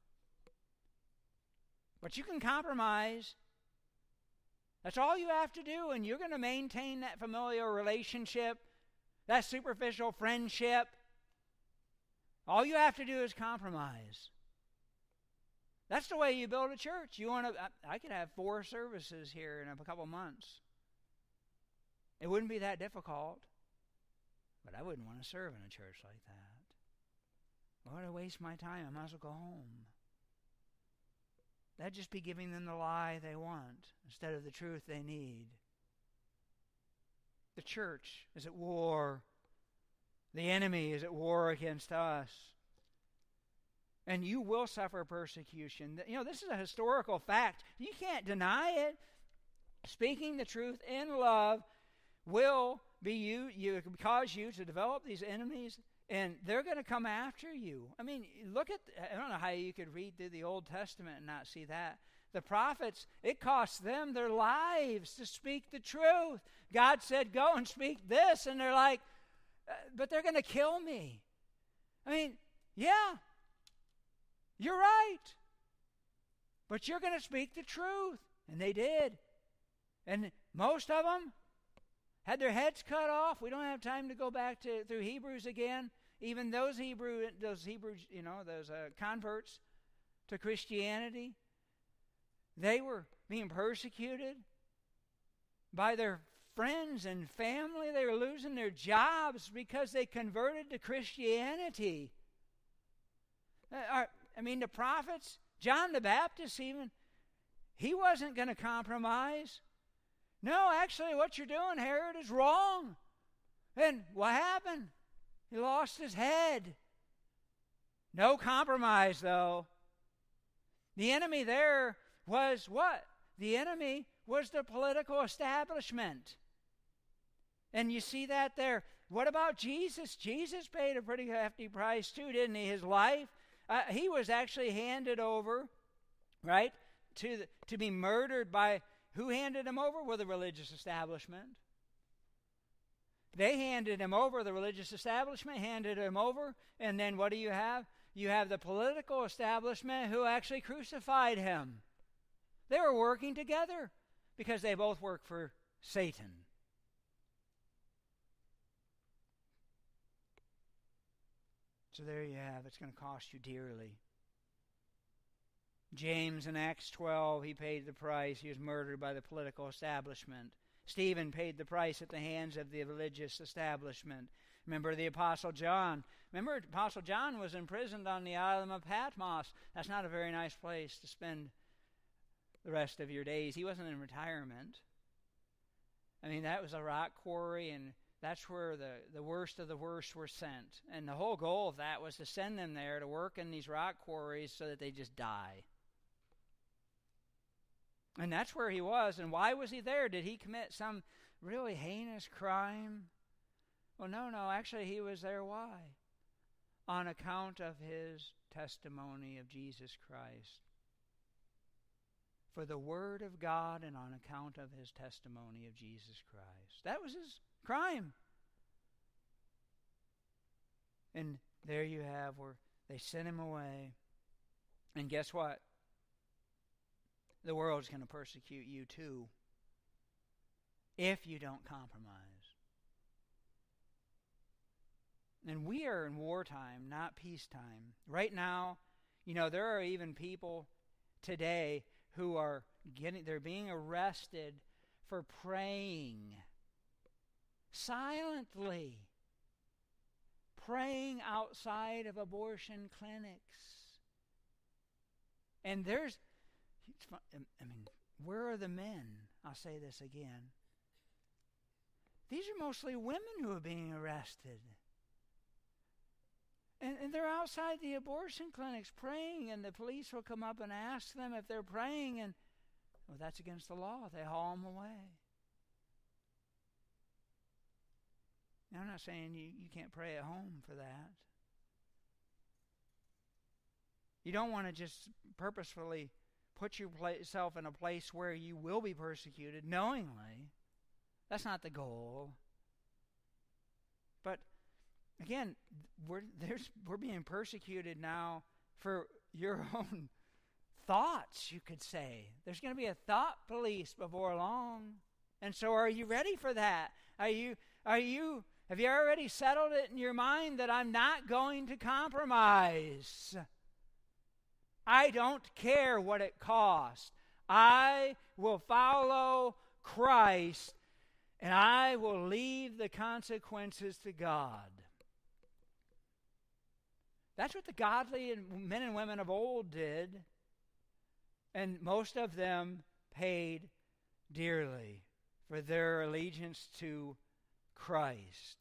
But you can compromise. That's all you have to do, and you're going to maintain that familial relationship, that superficial friendship. All you have to do is compromise. That's the way you build a church. You want to? I, I could have four services here in a couple months. It wouldn't be that difficult, but I wouldn't want to serve in a church like that. Why would I waste my time? I might as well go home. That'd just be giving them the lie they want instead of the truth they need. The church is at war. The enemy is at war against us. And you will suffer persecution. You know, this is a historical fact. You can't deny it. Speaking the truth in love will be you, you cause you to develop these enemies, and they're going to come after you. I mean, look at, I don't know how you could read through the Old Testament and not see that. The prophets, it cost them their lives to speak the truth. God said, go and speak this, and they're like, but they're going to kill me. I mean, yeah, you're right. But you're going to speak the truth. And they did. And most of them had their heads cut off. We don't have time to go back to through Hebrews again. Even those Hebrew, those Hebrews, you know, those uh, converts to Christianity, they were being persecuted by their friends and family. They were losing their jobs because they converted to Christianity. Uh, I mean, the prophets, John the Baptist even, he wasn't going to compromise. No, actually, what you're doing, Herod, is wrong. And what happened? He lost his head. No compromise, though. The enemy there was what? The enemy was the political establishment. And you see that there. What about Jesus? Jesus paid a pretty hefty price too, didn't he? His life. Uh, he was actually handed over, right, to the, to be murdered by, who handed him over? Well, the religious establishment. They handed him over, the religious establishment handed him over, and then what do you have? You have the political establishment who actually crucified him. They were working together because they both work for Satan. So there you have, it's going to cost you dearly. James in Acts twelve, he paid the price. He was murdered by the political establishment. Stephen paid the price at the hands of the religious establishment. Remember the Apostle John. Remember, Apostle John was imprisoned on the island of Patmos. That's not a very nice place to spend the rest of your days. He wasn't in retirement. I mean, that was a rock quarry, and that's where the, the worst of the worst were sent. And the whole goal of that was to send them there to work in these rock quarries so that they just die. And that's where he was. And why was he there? Did he commit some really heinous crime? Well, no, no. Actually, he was there. Why? On account of his testimony of Jesus Christ. for the word of God and on account of his testimony of Jesus Christ. That was his crime. And there you have where they sent him away. And guess what? The world's going to persecute you too if you don't compromise. And we are in wartime, not peacetime. Right now, you know, there are even people today who are getting, they're being arrested for praying silently, praying outside of abortion clinics. And there's, I mean, where are the men? I'll say this again. These are mostly women who are being arrested. And, and they're outside the abortion clinics praying, and the police will come up and ask them if they're praying, and, well, that's against the law. They haul them away. Now, I'm not saying you, you can't pray at home for that. You don't want to just purposefully put yourself in a place where you will be persecuted knowingly. That's not the goal. But again, we're there's we're being persecuted now for your own thoughts, you could say. There's going to be a thought police before long. And so are you ready for that? Are you are you have you already settled it in your mind that I'm not going to compromise? I don't care what it costs. I will follow Christ, and I will leave the consequences to God. That's what the godly men and women of old did, and most of them paid dearly for their allegiance to Christ.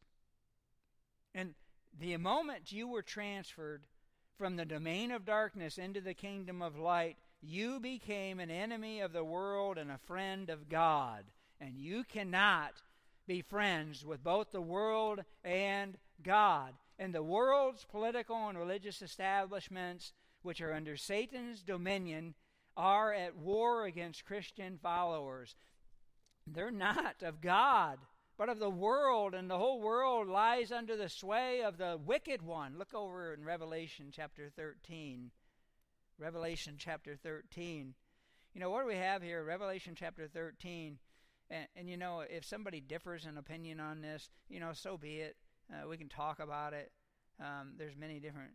And the moment you were transferred from the domain of darkness into the kingdom of light, you became an enemy of the world and a friend of God. And you cannot be friends with both the world and God. And the world's political and religious establishments, which are under Satan's dominion, are at war against Christian followers. They're not of God, but of the world, and the whole world lies under the sway of the wicked one. Look over in Revelation chapter thirteen. Revelation chapter thirteen. You know, what do we have here? Revelation chapter thirteen. And, and you know, if somebody differs in opinion on this, you know, so be it. Uh, we can talk about it. Um, there's many different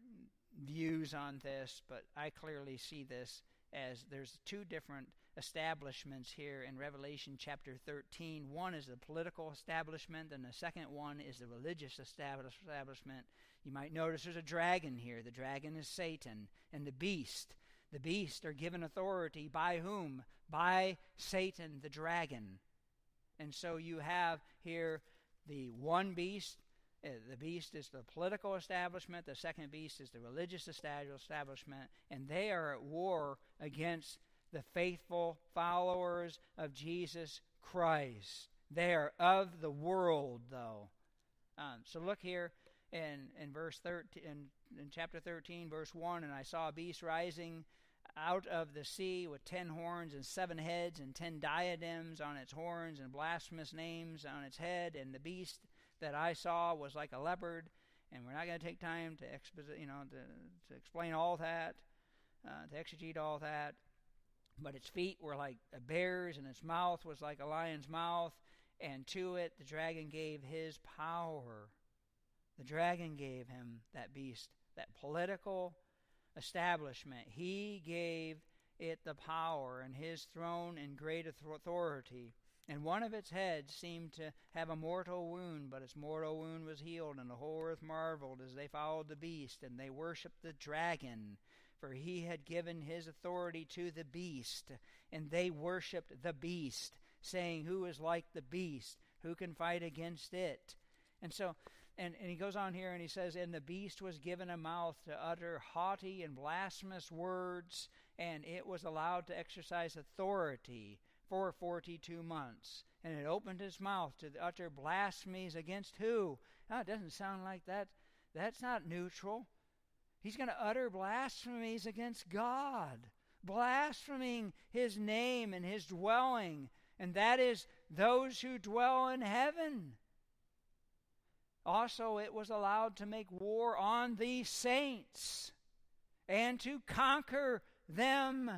views on this, but I clearly see this as there's two different establishments here in Revelation chapter thirteen. One is the political establishment, and the second one is the religious establishment. You might notice there's a dragon here. The dragon is Satan, and the beast. The beast are given authority by whom? By Satan, the dragon. And so you have here the one beast. Uh, the beast is the political establishment. The second beast is the religious establishment. And they are at war against the faithful followers of Jesus Christ. They are of the world, though. Um, so look here in, in verse thirteen, in, in chapter thirteen, verse one, and I saw a beast rising out of the sea with ten horns and seven heads and ten diadems on its horns and blasphemous names on its head. And the beast that I saw was like a leopard. And we're not going to take time to exposit, you know, to, to explain all that, uh, to exegete all that. But its feet were like a bear's, and its mouth was like a lion's mouth. And to it the dragon gave his power. The dragon gave him, that beast, that political establishment. He gave it the power, and his throne and great authority. And one of its heads seemed to have a mortal wound, but its mortal wound was healed, and the whole earth marveled as they followed the beast, and they worshipped the dragon. For he had given his authority to the beast, and they worshipped the beast, saying, who is like the beast? Who can fight against it? And so, and, and he goes on here and he says, and the beast was given a mouth to utter haughty and blasphemous words, and it was allowed to exercise authority for forty-two months. And it opened its mouth to utter blasphemies against who? Oh, it doesn't sound like that. That's not neutral. He's going to utter blasphemies against God. blaspheming his name and his dwelling, and that is those who dwell in heaven. Also, it was allowed to make war on the saints and to conquer them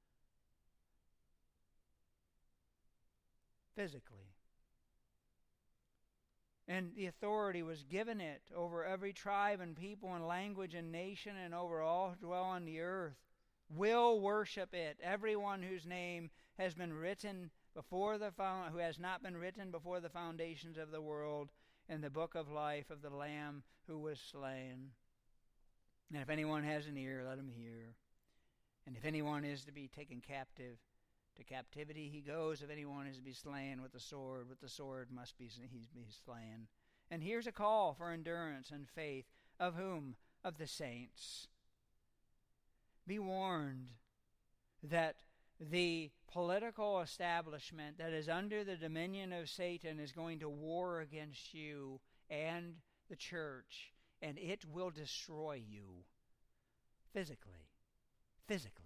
physically. And the authority was given it over every tribe and people and language and nation and over all who dwell on the earth will worship it. Everyone whose name has been written before the found, who has not been written before the foundations of the world in the book of life of the Lamb who was slain. And if anyone has an ear, let him hear. And if anyone is to be taken captive, to captivity he goes. If anyone is to be slain with the sword, with the sword must be he be slain. And here's a call for endurance and faith. Of whom? Of the saints. Be warned that the political establishment that is under the dominion of Satan is going to war against you and the church, and it will destroy you physically. Physically.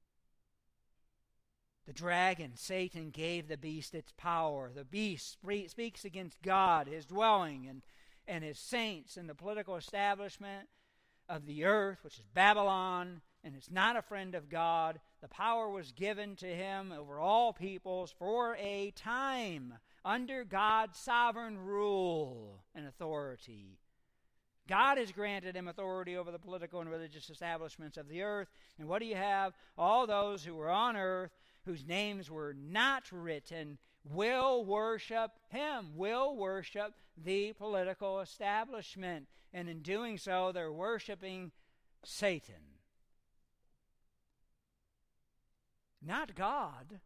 The dragon, Satan, gave the beast its power. The beast speaks against God, his dwelling, and, and his saints, and the political establishment of the earth, which is Babylon, and it's not a friend of God. The power was given to him over all peoples for a time under God's sovereign rule and authority. God has granted him authority over the political and religious establishments of the earth. And what do you have? All those who were on earth whose names were not written will worship him, will worship the political establishment. And in doing so, they're worshiping Satan. Not God.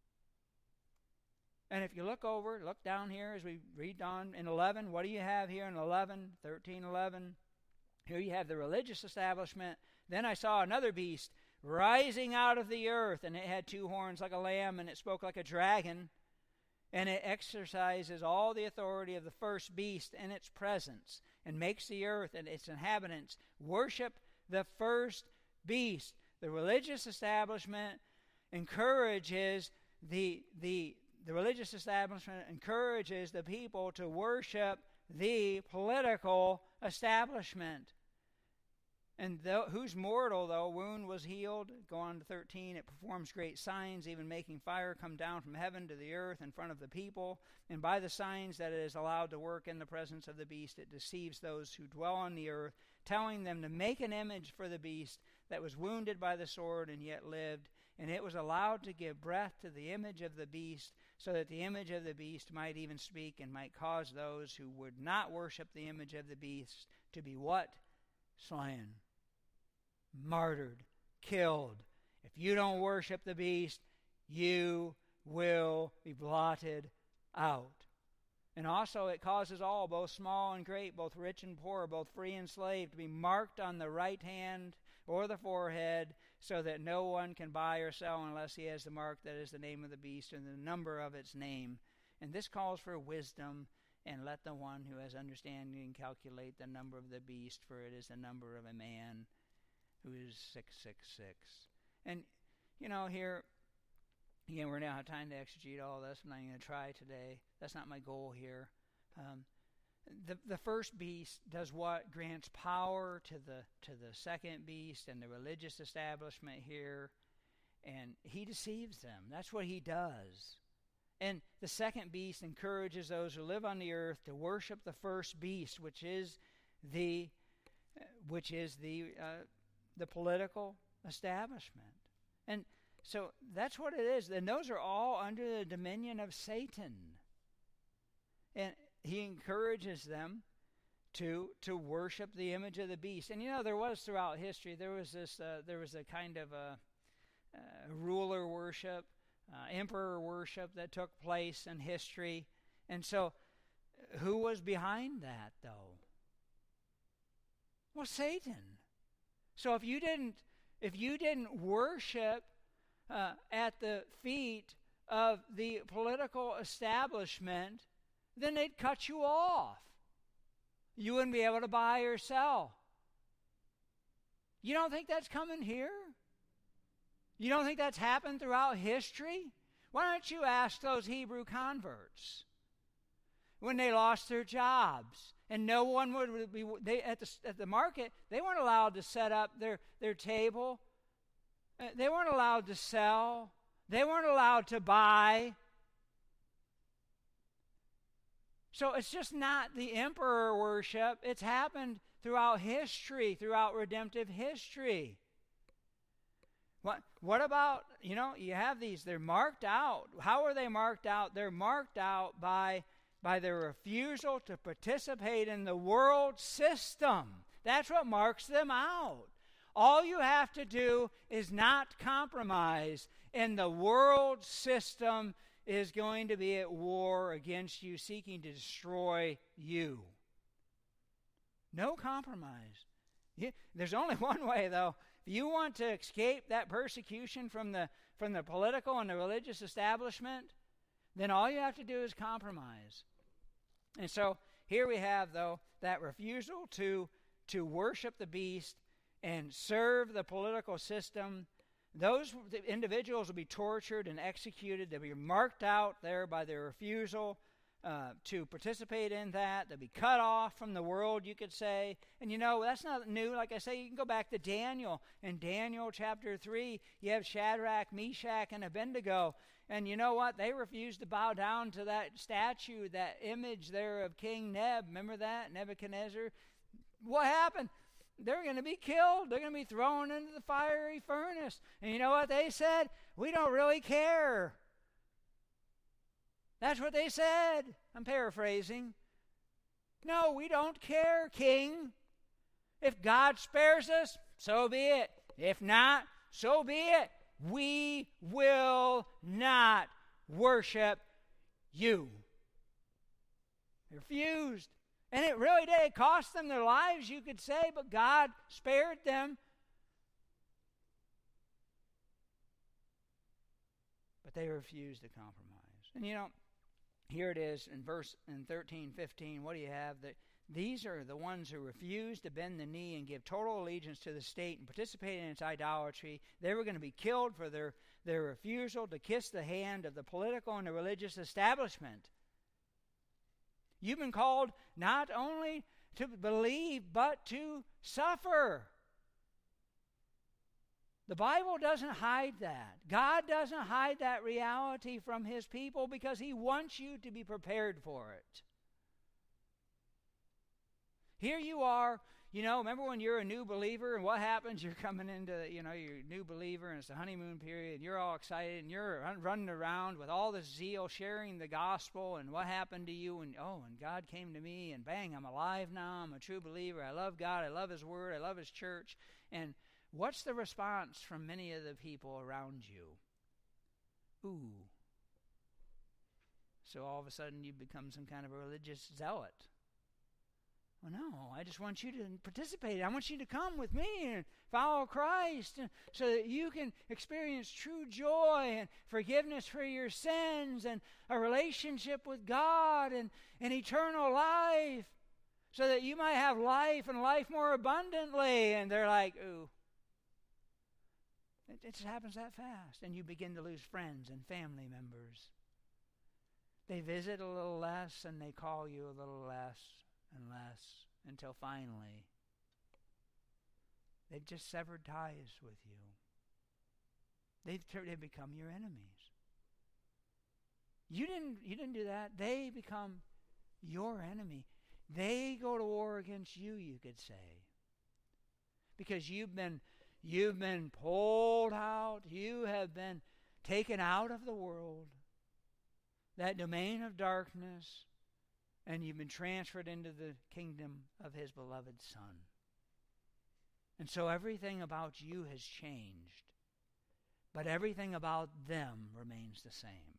And if you look over, look down here as we read on in eleven, what do you have here in eleven, thirteen, eleven? Here you have the religious establishment. Then I saw another beast rising out of the earth, and it had two horns like a lamb, and it spoke like a dragon, and it exercises all the authority of the first beast in its presence, and makes the earth and its inhabitants worship the first beast. The religious establishment encourages the the the religious establishment encourages the people to worship the political establishment. And th- whose mortal, though, wound was healed. Go on to thirteen. It performs great signs, even making fire come down from heaven to the earth in front of the people. And by the signs that it is allowed to work in the presence of the beast, it deceives those who dwell on the earth, telling them to make an image for the beast that was wounded by the sword and yet lived. And it was allowed to give breath to the image of the beast, so that the image of the beast might even speak and might cause those who would not worship the image of the beast to be what? Slain. Martyred. Killed. If you don't worship the beast, you will be blotted out. And also it causes all, both small and great, both rich and poor, both free and slave, to be marked on the right hand or the forehead, so that no one can buy or sell unless he has the mark that is the name of the beast and the number of its name. And this calls for wisdom, and let the one who has understanding calculate the number of the beast, for it is the number of a man who is six six six. And, you know, here, again, we're now have time to exegete all this. I'm not going to try today. That's not my goal here. Um, The the first beast does what? Grants power to the to the second beast and the religious establishment here, and he deceives them. That's what he does. And the second beast encourages those who live on the earth to worship the first beast, which is the uh, which is the uh, the political establishment. And so that's what it is. And those are all under the dominion of Satan. And he encourages them to to worship the image of the beast. And you know, there was throughout history, there was this, uh, there was a kind of a, uh, ruler worship, uh, emperor worship that took place in history. And so, who was behind that, though? Well, Satan. So if you didn't, if you didn't worship uh, at the feet of the political establishment, then they'd cut you off. You wouldn't be able to buy or sell. You don't think that's coming here? You don't think that's happened throughout history? Why don't you ask those Hebrew converts when they lost their jobs and no one would be they at the at the market? They weren't allowed to set up their their table. They weren't allowed to sell. They weren't allowed to buy. So it's just not the emperor worship. It's happened throughout history, throughout redemptive history. What, what about, you know, you have these, they're marked out. How are they marked out? They're marked out by, by their refusal to participate in the world system. That's what marks them out. All you have to do is not compromise, and the world system is going to be at war against you, seeking to destroy you. No compromise. You, there's only one way, though. If you want to escape that persecution from the from the political and the religious establishment, then all you have to do is compromise. And so here we have, though, that refusal to to worship the beast and serve the political system. Those individuals will be tortured and executed. They'll be marked out there by their refusal uh, to participate in that. They'll be cut off from the world, you could say. And you know, that's not new. Like I say, you can go back to Daniel. In Daniel chapter three, you have Shadrach, Meshach, and Abednego. And you know what? They refused to bow down to that statue, that image there of King Neb. Remember that? Nebuchadnezzar. What happened? They're going to be killed. They're going to be thrown into the fiery furnace. And you know what they said? We don't really care. That's what they said. I'm paraphrasing. No, we don't care, King. If God spares us, so be it. If not, so be it. We will not worship you. They refused. And it really did. It cost them their lives, you could say, but God spared them. But they refused to compromise. And you know, here it is in verse in thirteen, fifteen. What do you have? That these are the ones who refused to bend the knee and give total allegiance to the state and participate in its idolatry. They were going to be killed for their, their refusal to kiss the hand of the political and the religious establishment. You've been called not only to believe, but to suffer. The Bible doesn't hide that. God doesn't hide that reality from His people because He wants you to be prepared for it. Here you are, you know, remember when you're a new believer and what happens? You're coming into, you know, you're a new believer and it's the honeymoon period and you're all excited and you're running around with all this zeal sharing the gospel and what happened to you and, oh, and God came to me and bang, I'm alive now. I'm a true believer. I love God. I love His Word. I love His church. And what's the response from many of the people around you? Ooh. So all of a sudden you become some kind of a religious zealot. Well, no, I just want you to participate. I want you to come with me and follow Christ so that you can experience true joy and forgiveness for your sins and a relationship with God and, and eternal life so that you might have life and life more abundantly. And they're like, ooh, it, it just happens that fast. And you begin to lose friends and family members. They visit a little less and they call you a little less. And less, until finally they've just severed ties with you. They've, they've become your enemies. You didn't, you didn't do that. They become your enemy. They go to war against you, you could say. Because you've been, you've been pulled out. You have been taken out of the world, that domain of darkness, and you've been transferred into the kingdom of His beloved Son. And so everything about you has changed, but everything about them remains the same.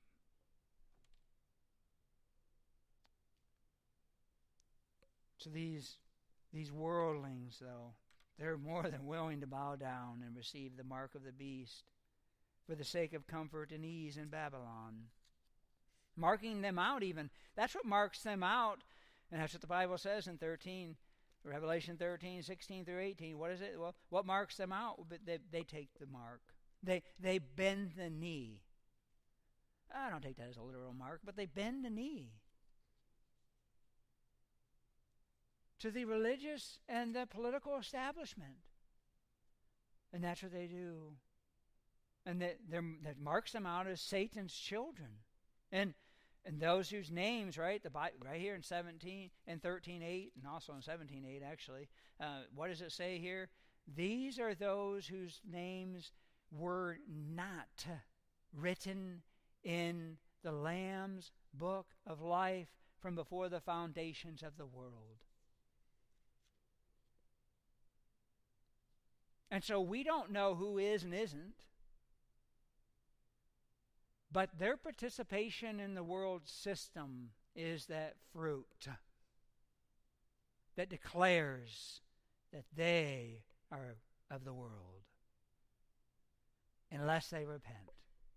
So these, these worldlings, though, they're more than willing to bow down and receive the mark of the beast for the sake of comfort and ease in Babylon. Marking them out even. That's what marks them out. And that's what the Bible says in thirteen, Revelation thirteen, sixteen through eighteen. What is it? Well, what marks them out? But they, they take the mark. They, they bend the knee. I don't take that as a literal mark, but they bend the knee to the religious and the political establishment. And that's what they do. And that, that marks them out as Satan's children. And and those whose names, right, the Bible, right here in seventeen and thirteen eight, and also in seventeen eight actually, uh, what does it say here? These are those whose names were not written in the Lamb's book of life from before the foundations of the world. And so we don't know who is and isn't. But their participation in the world system is that fruit that declares that they are of the world, unless they repent.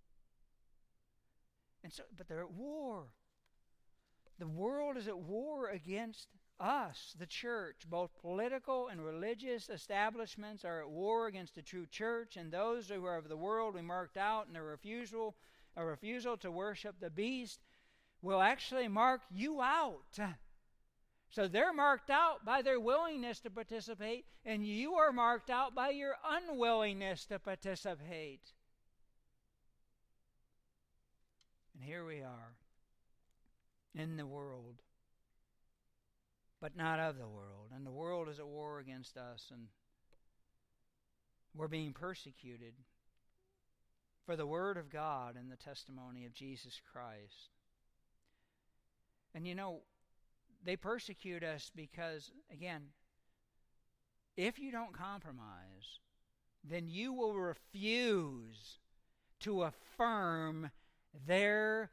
And so, but they're at war. The world is at war against us, the church. Both political and religious establishments are at war against the true church, and those who are of the world we marked out in their refusal A refusal to worship the beast will actually mark you out. So they're marked out by their willingness to participate, and you are marked out by your unwillingness to participate. And here we are in the world, but not of the world. And the world is at war against us, and we're being persecuted for the Word of God and the testimony of Jesus Christ. And you know, they persecute us because, again, if you don't compromise, then you will refuse to affirm their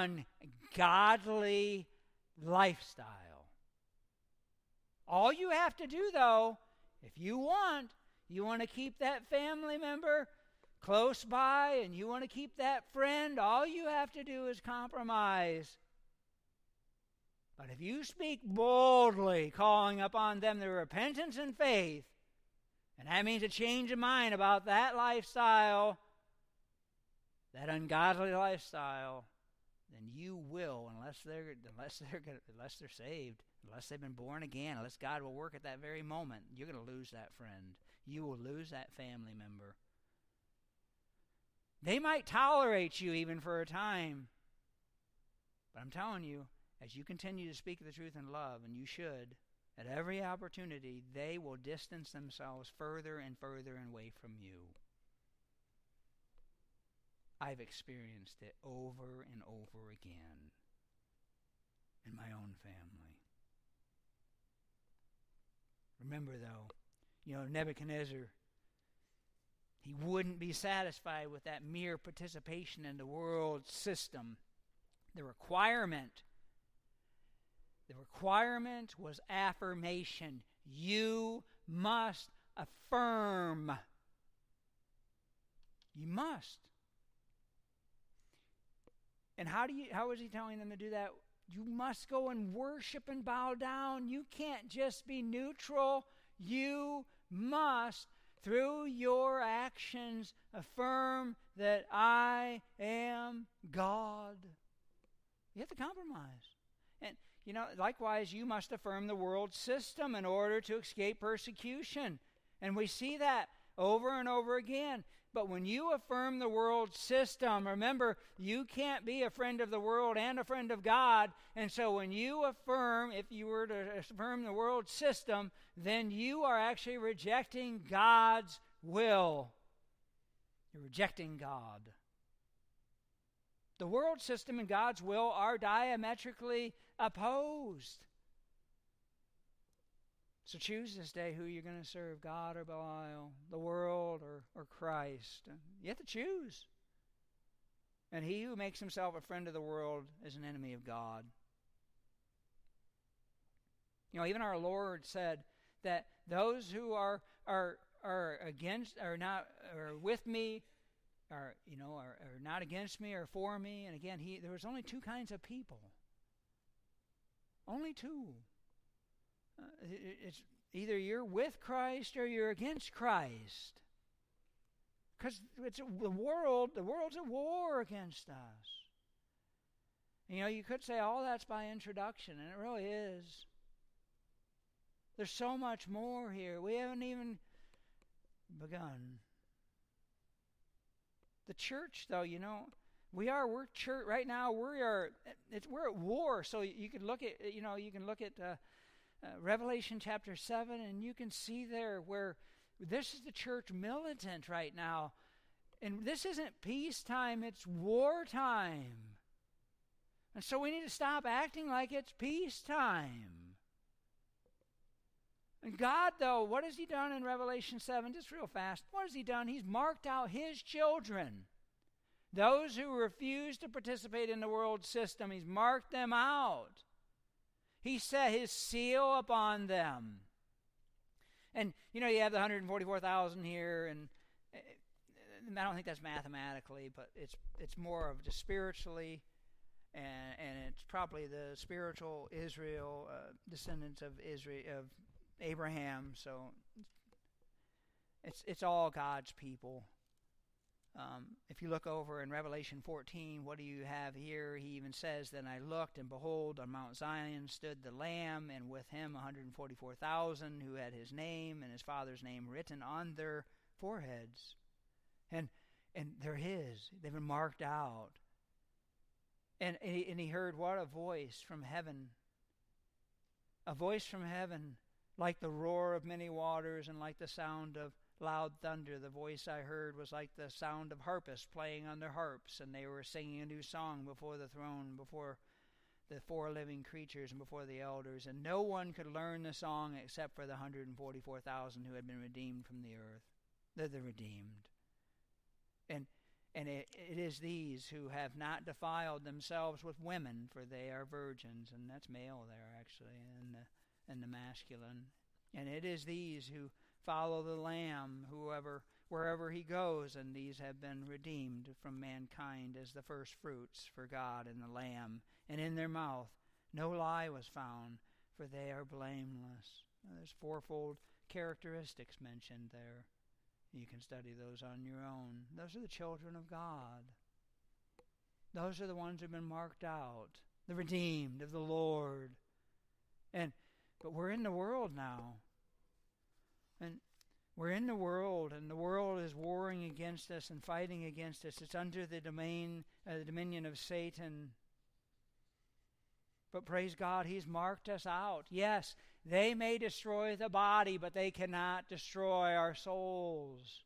ungodly lifestyle. All you have to do, though, if you want, you want to keep that family member close by and you want to keep that friend, all you have to do is compromise. But if you speak boldly, calling upon them to repentance and faith, and that means a change of mind about that lifestyle, that ungodly lifestyle, then you will, unless they're unless they're unless they're saved, unless they've been born again, unless God will work at that very moment, you're going to lose that friend. You will lose that family member. They might tolerate you even for a time, but I'm telling you, as you continue to speak the truth in love, and you should, at every opportunity, they will distance themselves further and further away from you. I've experienced it over and over again in my own family. Remember, though, you know, Nebuchadnezzar, he wouldn't be satisfied with that mere participation in the world system. The requirement, the requirement was affirmation. You must affirm. You must. And how do you? How is he telling them to do that? You must go and worship and bow down. You can't just be neutral. You must, through your actions, affirm that I am God. You have to compromise. And, you know, likewise, you must affirm the world system in order to escape persecution. And we see that over and over again. But when you affirm the world system, remember, you can't be a friend of the world and a friend of God. And so when you affirm, if you were to affirm the world system, then you are actually rejecting God's will. You're rejecting God. The world system and God's will are diametrically opposed. So choose this day who you're going to serve, God or Belial, the world or, or Christ. You have to choose. And he who makes himself a friend of the world is an enemy of God. You know, even our Lord said that those who are are are against, are not, are with me, are you know, are, are not against me, or for me. And again, he there was only two kinds of people. Only two. Uh, it, it's either you're with Christ or you're against Christ. Because it's a, the world, the world's at war against us. You know, you could say all that's by introduction, and it really is. There's so much more here. We haven't even begun. The church, though, you know, we are, we're church, right now, we are, it's, we're at war, so you can look at, you know, you can look at uh, uh, Revelation chapter seven, and you can see there where this is the church militant right now, and this isn't peacetime, it's wartime. And so we need to stop acting like it's peacetime. And God, though, what has he done in Revelation seven? Just real fast. What has he done? He's marked out his children. Those who refuse to participate in the world system, he's marked them out. He set his seal upon them. And, you know, you have the one hundred forty-four thousand here, and I don't think that's mathematically, but it's it's more of just spiritually. And, and it's probably the spiritual Israel, uh, descendants of Israel, of Abraham. So it's it's all God's people. Um, if you look over in Revelation fourteen, what do you have here? He even says, "Then I looked, and behold, on Mount Zion stood the Lamb, and with him one hundred forty-four thousand, who had his name and his Father's name written on their foreheads." And and they're his. They've been marked out. And, and, he, and he heard what? A voice from heaven. A voice from heaven, like the roar of many waters and like the sound of loud thunder. The voice I heard was like the sound of harpists playing on their harps, and they were singing a new song before the throne, before the four living creatures, and before the elders. And no one could learn the song except for the one hundred forty-four thousand who had been redeemed from the earth. They're the redeemed. And And it, it is these who have not defiled themselves with women, for they are virgins. And that's male there, actually, and the, and the masculine. And it is these who follow the Lamb, whoever, wherever he goes, and these have been redeemed from mankind as the first fruits for God and the Lamb. And in their mouth no lie was found, for they are blameless. Now, there's fourfold characteristics mentioned there. You can study those on your own. Those are the children of God. Those are the ones who have been marked out, the redeemed of the Lord. And but we're in the world now. And we're in the world, and the world is warring against us and fighting against us. It's under the domain, uh, the dominion of Satan. But praise God, he's marked us out. Yes, they may destroy the body, but they cannot destroy our souls.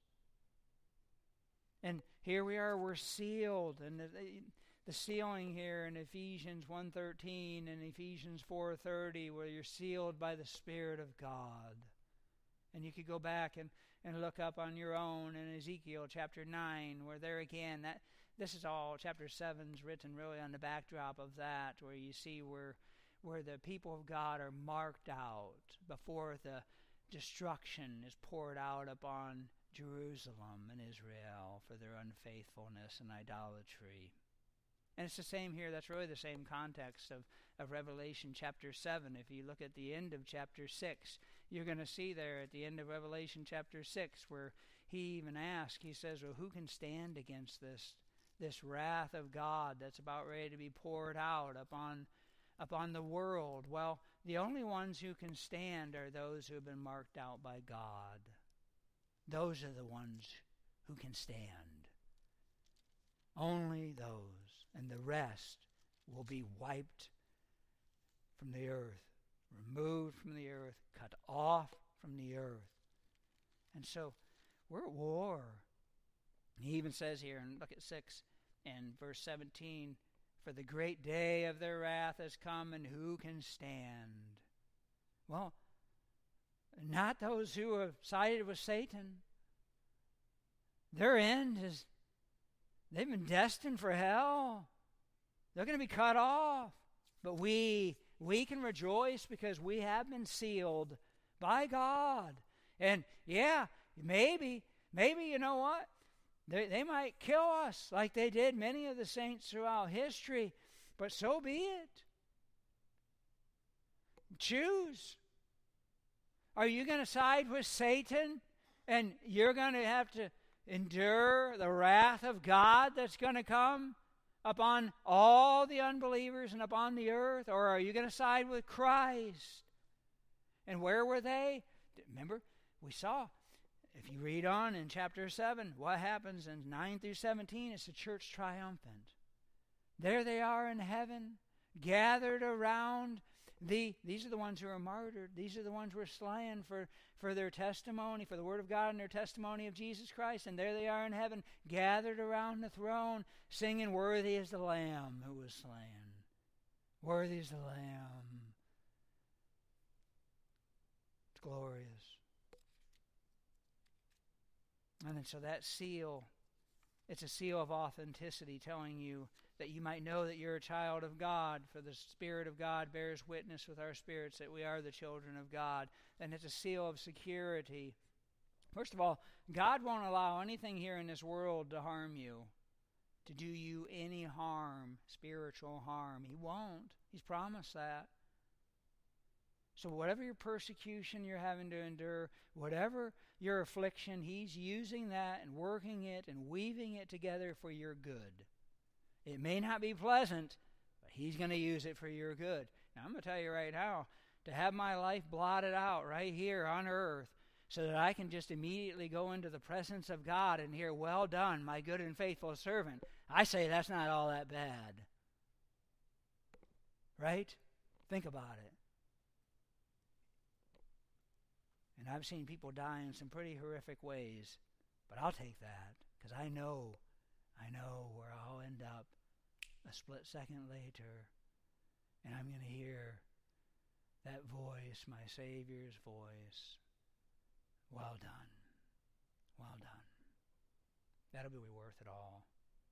And here we are, we're sealed. And the, the sealing here in Ephesians one thirteen and Ephesians four thirty, where you're sealed by the Spirit of God. And you could go back and, and look up on your own in Ezekiel chapter nine, where there again, that this is all, chapter seven's written really on the backdrop of that, where you see where where the people of God are marked out before the destruction is poured out upon Jerusalem and Israel for their unfaithfulness and idolatry. And it's the same here. That's really the same context of, of Revelation chapter seven. If you look at the end of chapter six, you're going to see there at the end of Revelation chapter six where he even asks, he says, well, who can stand against this this wrath of God that's about ready to be poured out upon upon the world? Well, the only ones who can stand are those who have been marked out by God. Those are the ones who can stand. Only those, and the rest will be wiped from the earth, removed from the earth, cut off from the earth. And so we're at war. He even says here, and look at six and verse seventeen, for the great day of their wrath has come, and who can stand? Well, not those who have sided with Satan. Their end is, they've been destined for hell. They're going to be cut off. But we, we can rejoice because we have been sealed by God. And yeah, maybe, maybe, you know what? They, they might kill us like they did many of the saints throughout history, but so be it. Choose. Are you going to side with Satan and you're going to have to endure the wrath of God that's going to come upon all the unbelievers and upon the earth? Or are you going to side with Christ? And where were they? Remember, we saw, if you read on in chapter seven, what happens in nine through seventeen, it's the church triumphant. There they are in heaven, gathered around the, these are the ones who are martyred. These are the ones who are slain for, for their testimony, for the word of God and their testimony of Jesus Christ. And there they are in heaven, gathered around the throne, singing, "Worthy is the Lamb who was slain. Worthy is the Lamb." It's glorious. And then so that seal, it's a seal of authenticity telling you that you might know that you're a child of God, for the Spirit of God bears witness with our spirits that we are the children of God. And it's a seal of security. First of all, God won't allow anything here in this world to harm you, to do you any harm, spiritual harm. He won't. He's promised that. So whatever your persecution you're having to endure, whatever your affliction, He's using that and working it and weaving it together for your good. It may not be pleasant, but He's going to use it for your good. Now, I'm going to tell you right now, to have my life blotted out right here on earth so that I can just immediately go into the presence of God and hear, "Well done, my good and faithful servant," I say that's not all that bad. Right? Think about it. And I've seen people die in some pretty horrific ways, but I'll take that because I know I know where I'll end up a split second later, and I'm going to hear that voice, my Savior's voice. "Well done, well done." That'll be worth it all.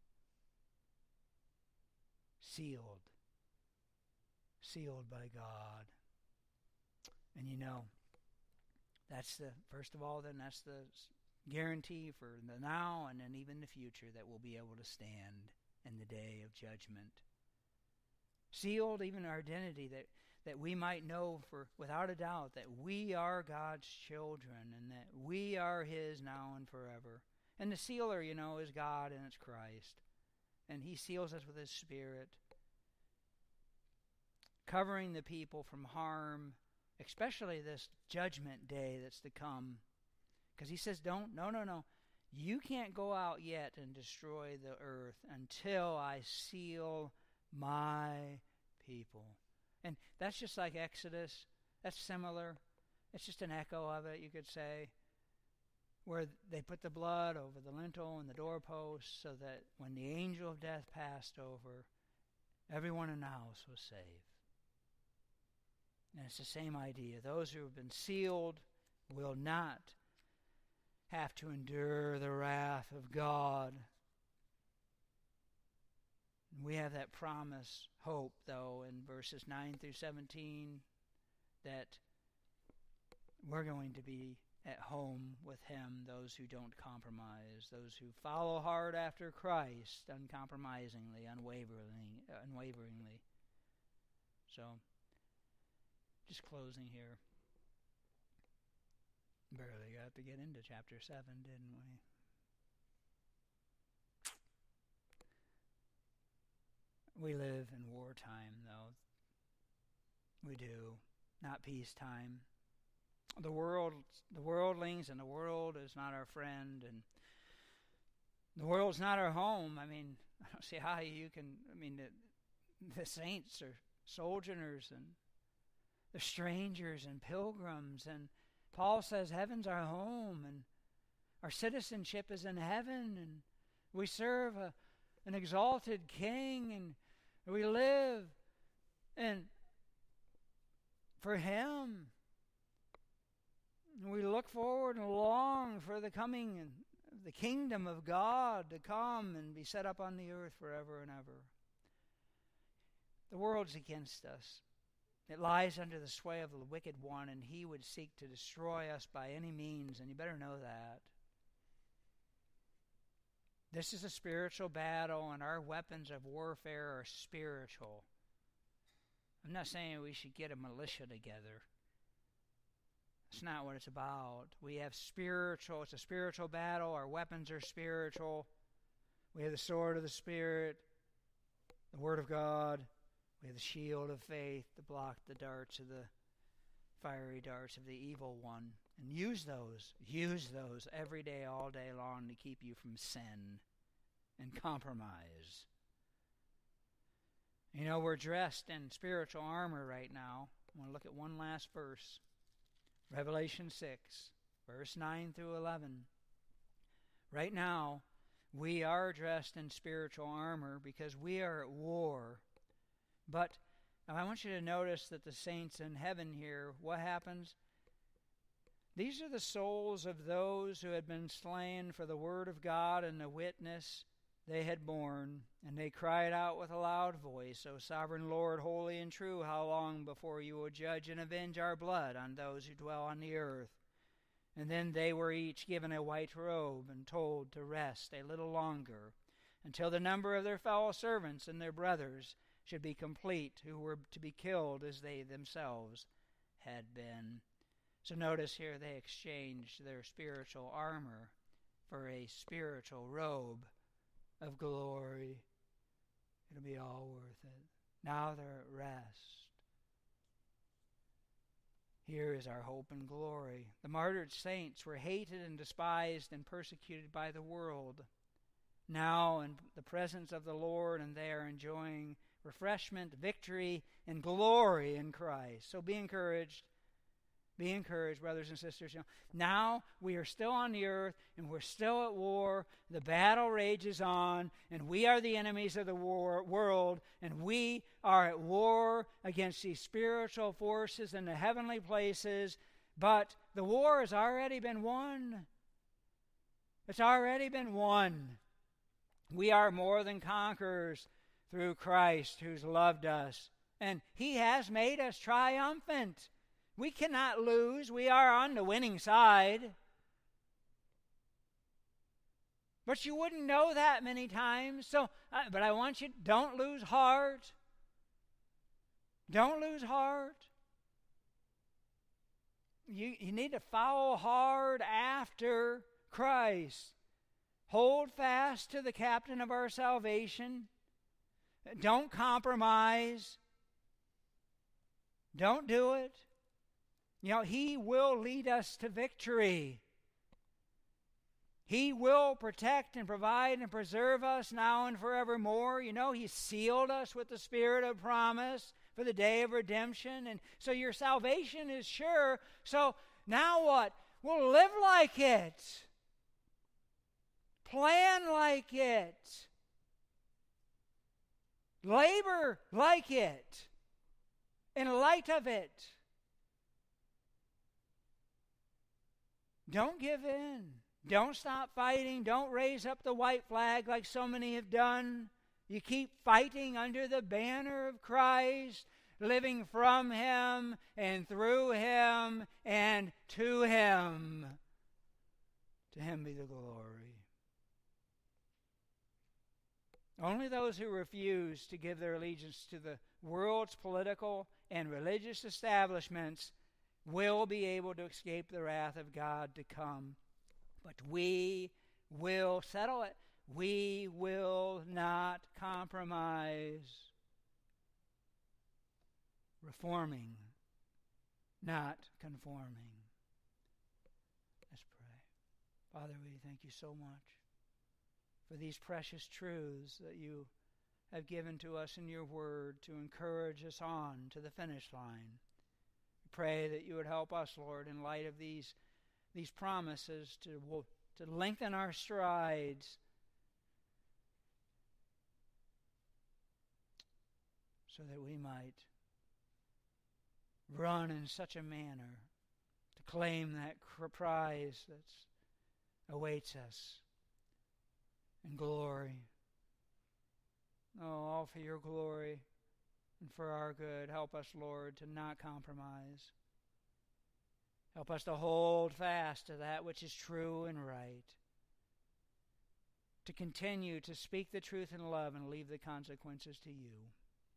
Sealed. Sealed by God. And you know, that's the, first of all, then that's the guarantee for the now and then even the future that we'll be able to stand in the day of judgment. Sealed, even our identity, that, that we might know for without a doubt that we are God's children and that we are His now and forever. And the sealer, you know, is God and it's Christ. And He seals us with His Spirit, covering the people from harm, especially this judgment day that's to come. Because He says, don't, no, no, no. You can't go out yet and destroy the earth until I seal my people. And that's just like Exodus. That's similar. It's just an echo of it, you could say, where they put the blood over the lintel and the doorpost so that when the angel of death passed over, everyone in the house was saved. And it's the same idea. Those who have been sealed will not have to endure the wrath of God. We have that promise, hope, though, in verses nine through seventeen, that we're going to be at home with Him, those who don't compromise, those who follow hard after Christ uncompromisingly, unwaveringly. unwaveringly. So, just closing here. Barely got to get into chapter seven, didn't we? We live in wartime, though. We do. Not peacetime. The world, the worldlings and the world is not our friend, and the world's not our home. I mean, I don't see how you can, I mean, the, the saints are sojourners and the strangers and pilgrims, and Paul says heaven's our home, and our citizenship is in heaven, and we serve a, an exalted King, and we live and for Him. And we look forward and long for the coming of the kingdom of God to come and be set up on the earth forever and ever. The world's against us. It lies under the sway of the wicked one, and he would seek to destroy us by any means, and you better know that. This is a spiritual battle, and our weapons of warfare are spiritual. I'm not saying we should get a militia together. That's not what it's about. We have spiritual, it's a spiritual battle. Our weapons are spiritual. We have the sword of the Spirit, the Word of God. We have the shield of faith to block the darts of the fiery darts of the evil one. And use those, use those every day, all day long to keep you from sin and compromise. You know, we're dressed in spiritual armor right now. I want to look at one last verse. Revelation six, verse nine through eleven. Right now, we are dressed in spiritual armor because we are at war. But I want you to notice that the saints in heaven here, what happens? These are the souls of those who had been slain for the word of God and the witness they had borne, and they cried out with a loud voice, O sovereign Lord, holy and true, how long before you will judge and avenge our blood on those who dwell on the earth? And then they were each given a white robe and told to rest a little longer, until the number of their fellow servants and their brothers should be complete, who were to be killed as they themselves had been. So notice here they exchanged their spiritual armor for a spiritual robe of glory. It'll be all worth it. Now they're at rest. Here is our hope and glory. The martyred saints were hated and despised and persecuted by the world. Now in the presence of the Lord, and they are enjoying refreshment, victory, and glory in Christ. So be encouraged. Be encouraged, brothers and sisters. You know, now we are still on the earth, and we're still at war. The battle rages on, and we are the enemies of the war, world, and we are at war against these spiritual forces in the heavenly places. But the war has already been won. It's already been won. We are more than conquerors through Christ, who's loved us, and He has made us triumphant. We cannot lose. We are on the winning side. But you wouldn't know that many times. So, uh, but I want you, don't lose heart. Don't lose heart. You, you need to follow hard after Christ. Hold fast to the captain of our salvation. Don't compromise. Don't do it. You know, He will lead us to victory. He will protect and provide and preserve us now and forevermore. You know, He sealed us with the Spirit of promise for the day of redemption. And so your salvation is sure. So now what? We'll live like it. Plan like it. Labor like it. In light of it. Don't give in. Don't stop fighting. Don't raise up the white flag like so many have done. You keep fighting under the banner of Christ, living from Him and through Him and to Him. To Him be the glory. Only those who refuse to give their allegiance to the world's political and religious establishments will be able to escape the wrath of God to come. But we will settle it. We will not compromise. Reforming, not conforming. Let's pray. Father, we thank You so much for these precious truths that You have given to us in Your word to encourage us on to the finish line. Pray that You would help us, Lord, in light of these, these promises to, to lengthen our strides so that we might run in such a manner to claim that prize that awaits us in glory. Oh, all for Your glory. And for our good, help us, Lord, to not compromise. Help us to hold fast to that which is true and right. To continue to speak the truth in love and leave the consequences to You.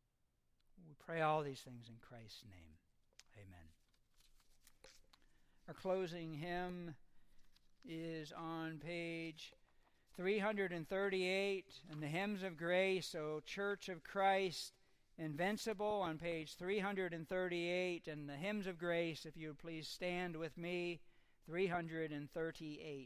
We pray all these things in Christ's name. Amen. Our closing hymn is on page three hundred thirty-eight in the Hymns of Grace, so Church of Christ, Invincible on page three hundred thirty-eight in the Hymns of Grace. If you would please stand with me, three hundred thirty-eight.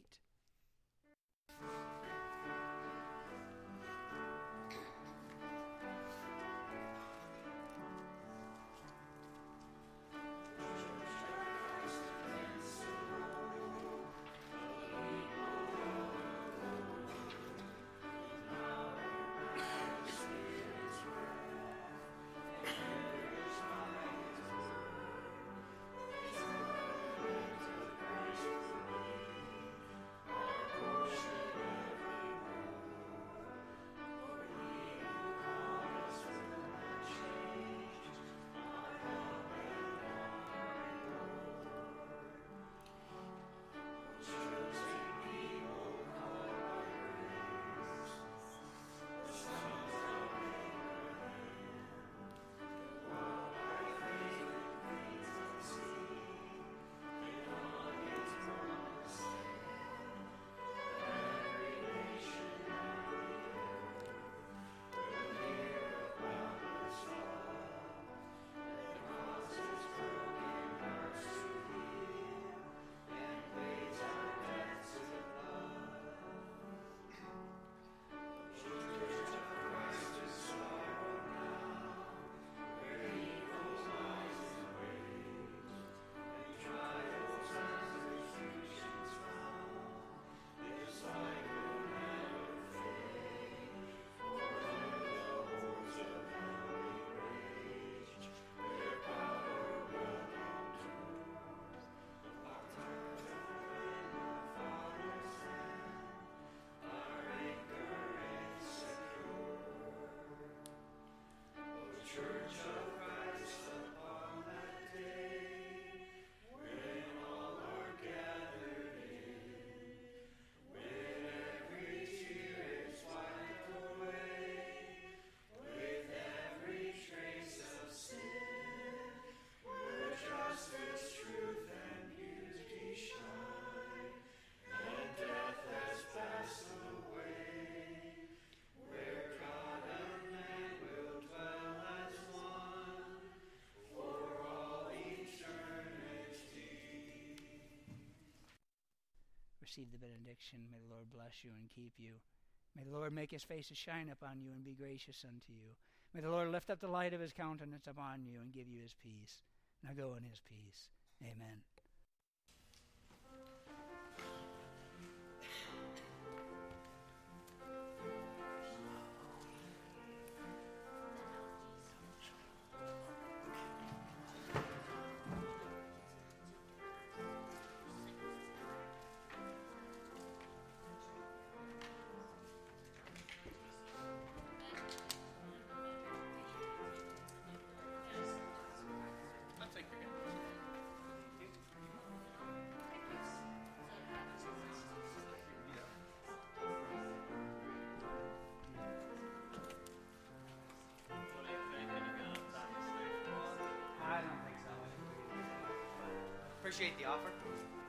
Receive the benediction. May the Lord bless you and keep you. May the Lord make his face to shine upon you and be gracious unto you. May the Lord lift up the light of his countenance upon you and give you his peace. Now go in his peace. Amen. Appreciate the offer.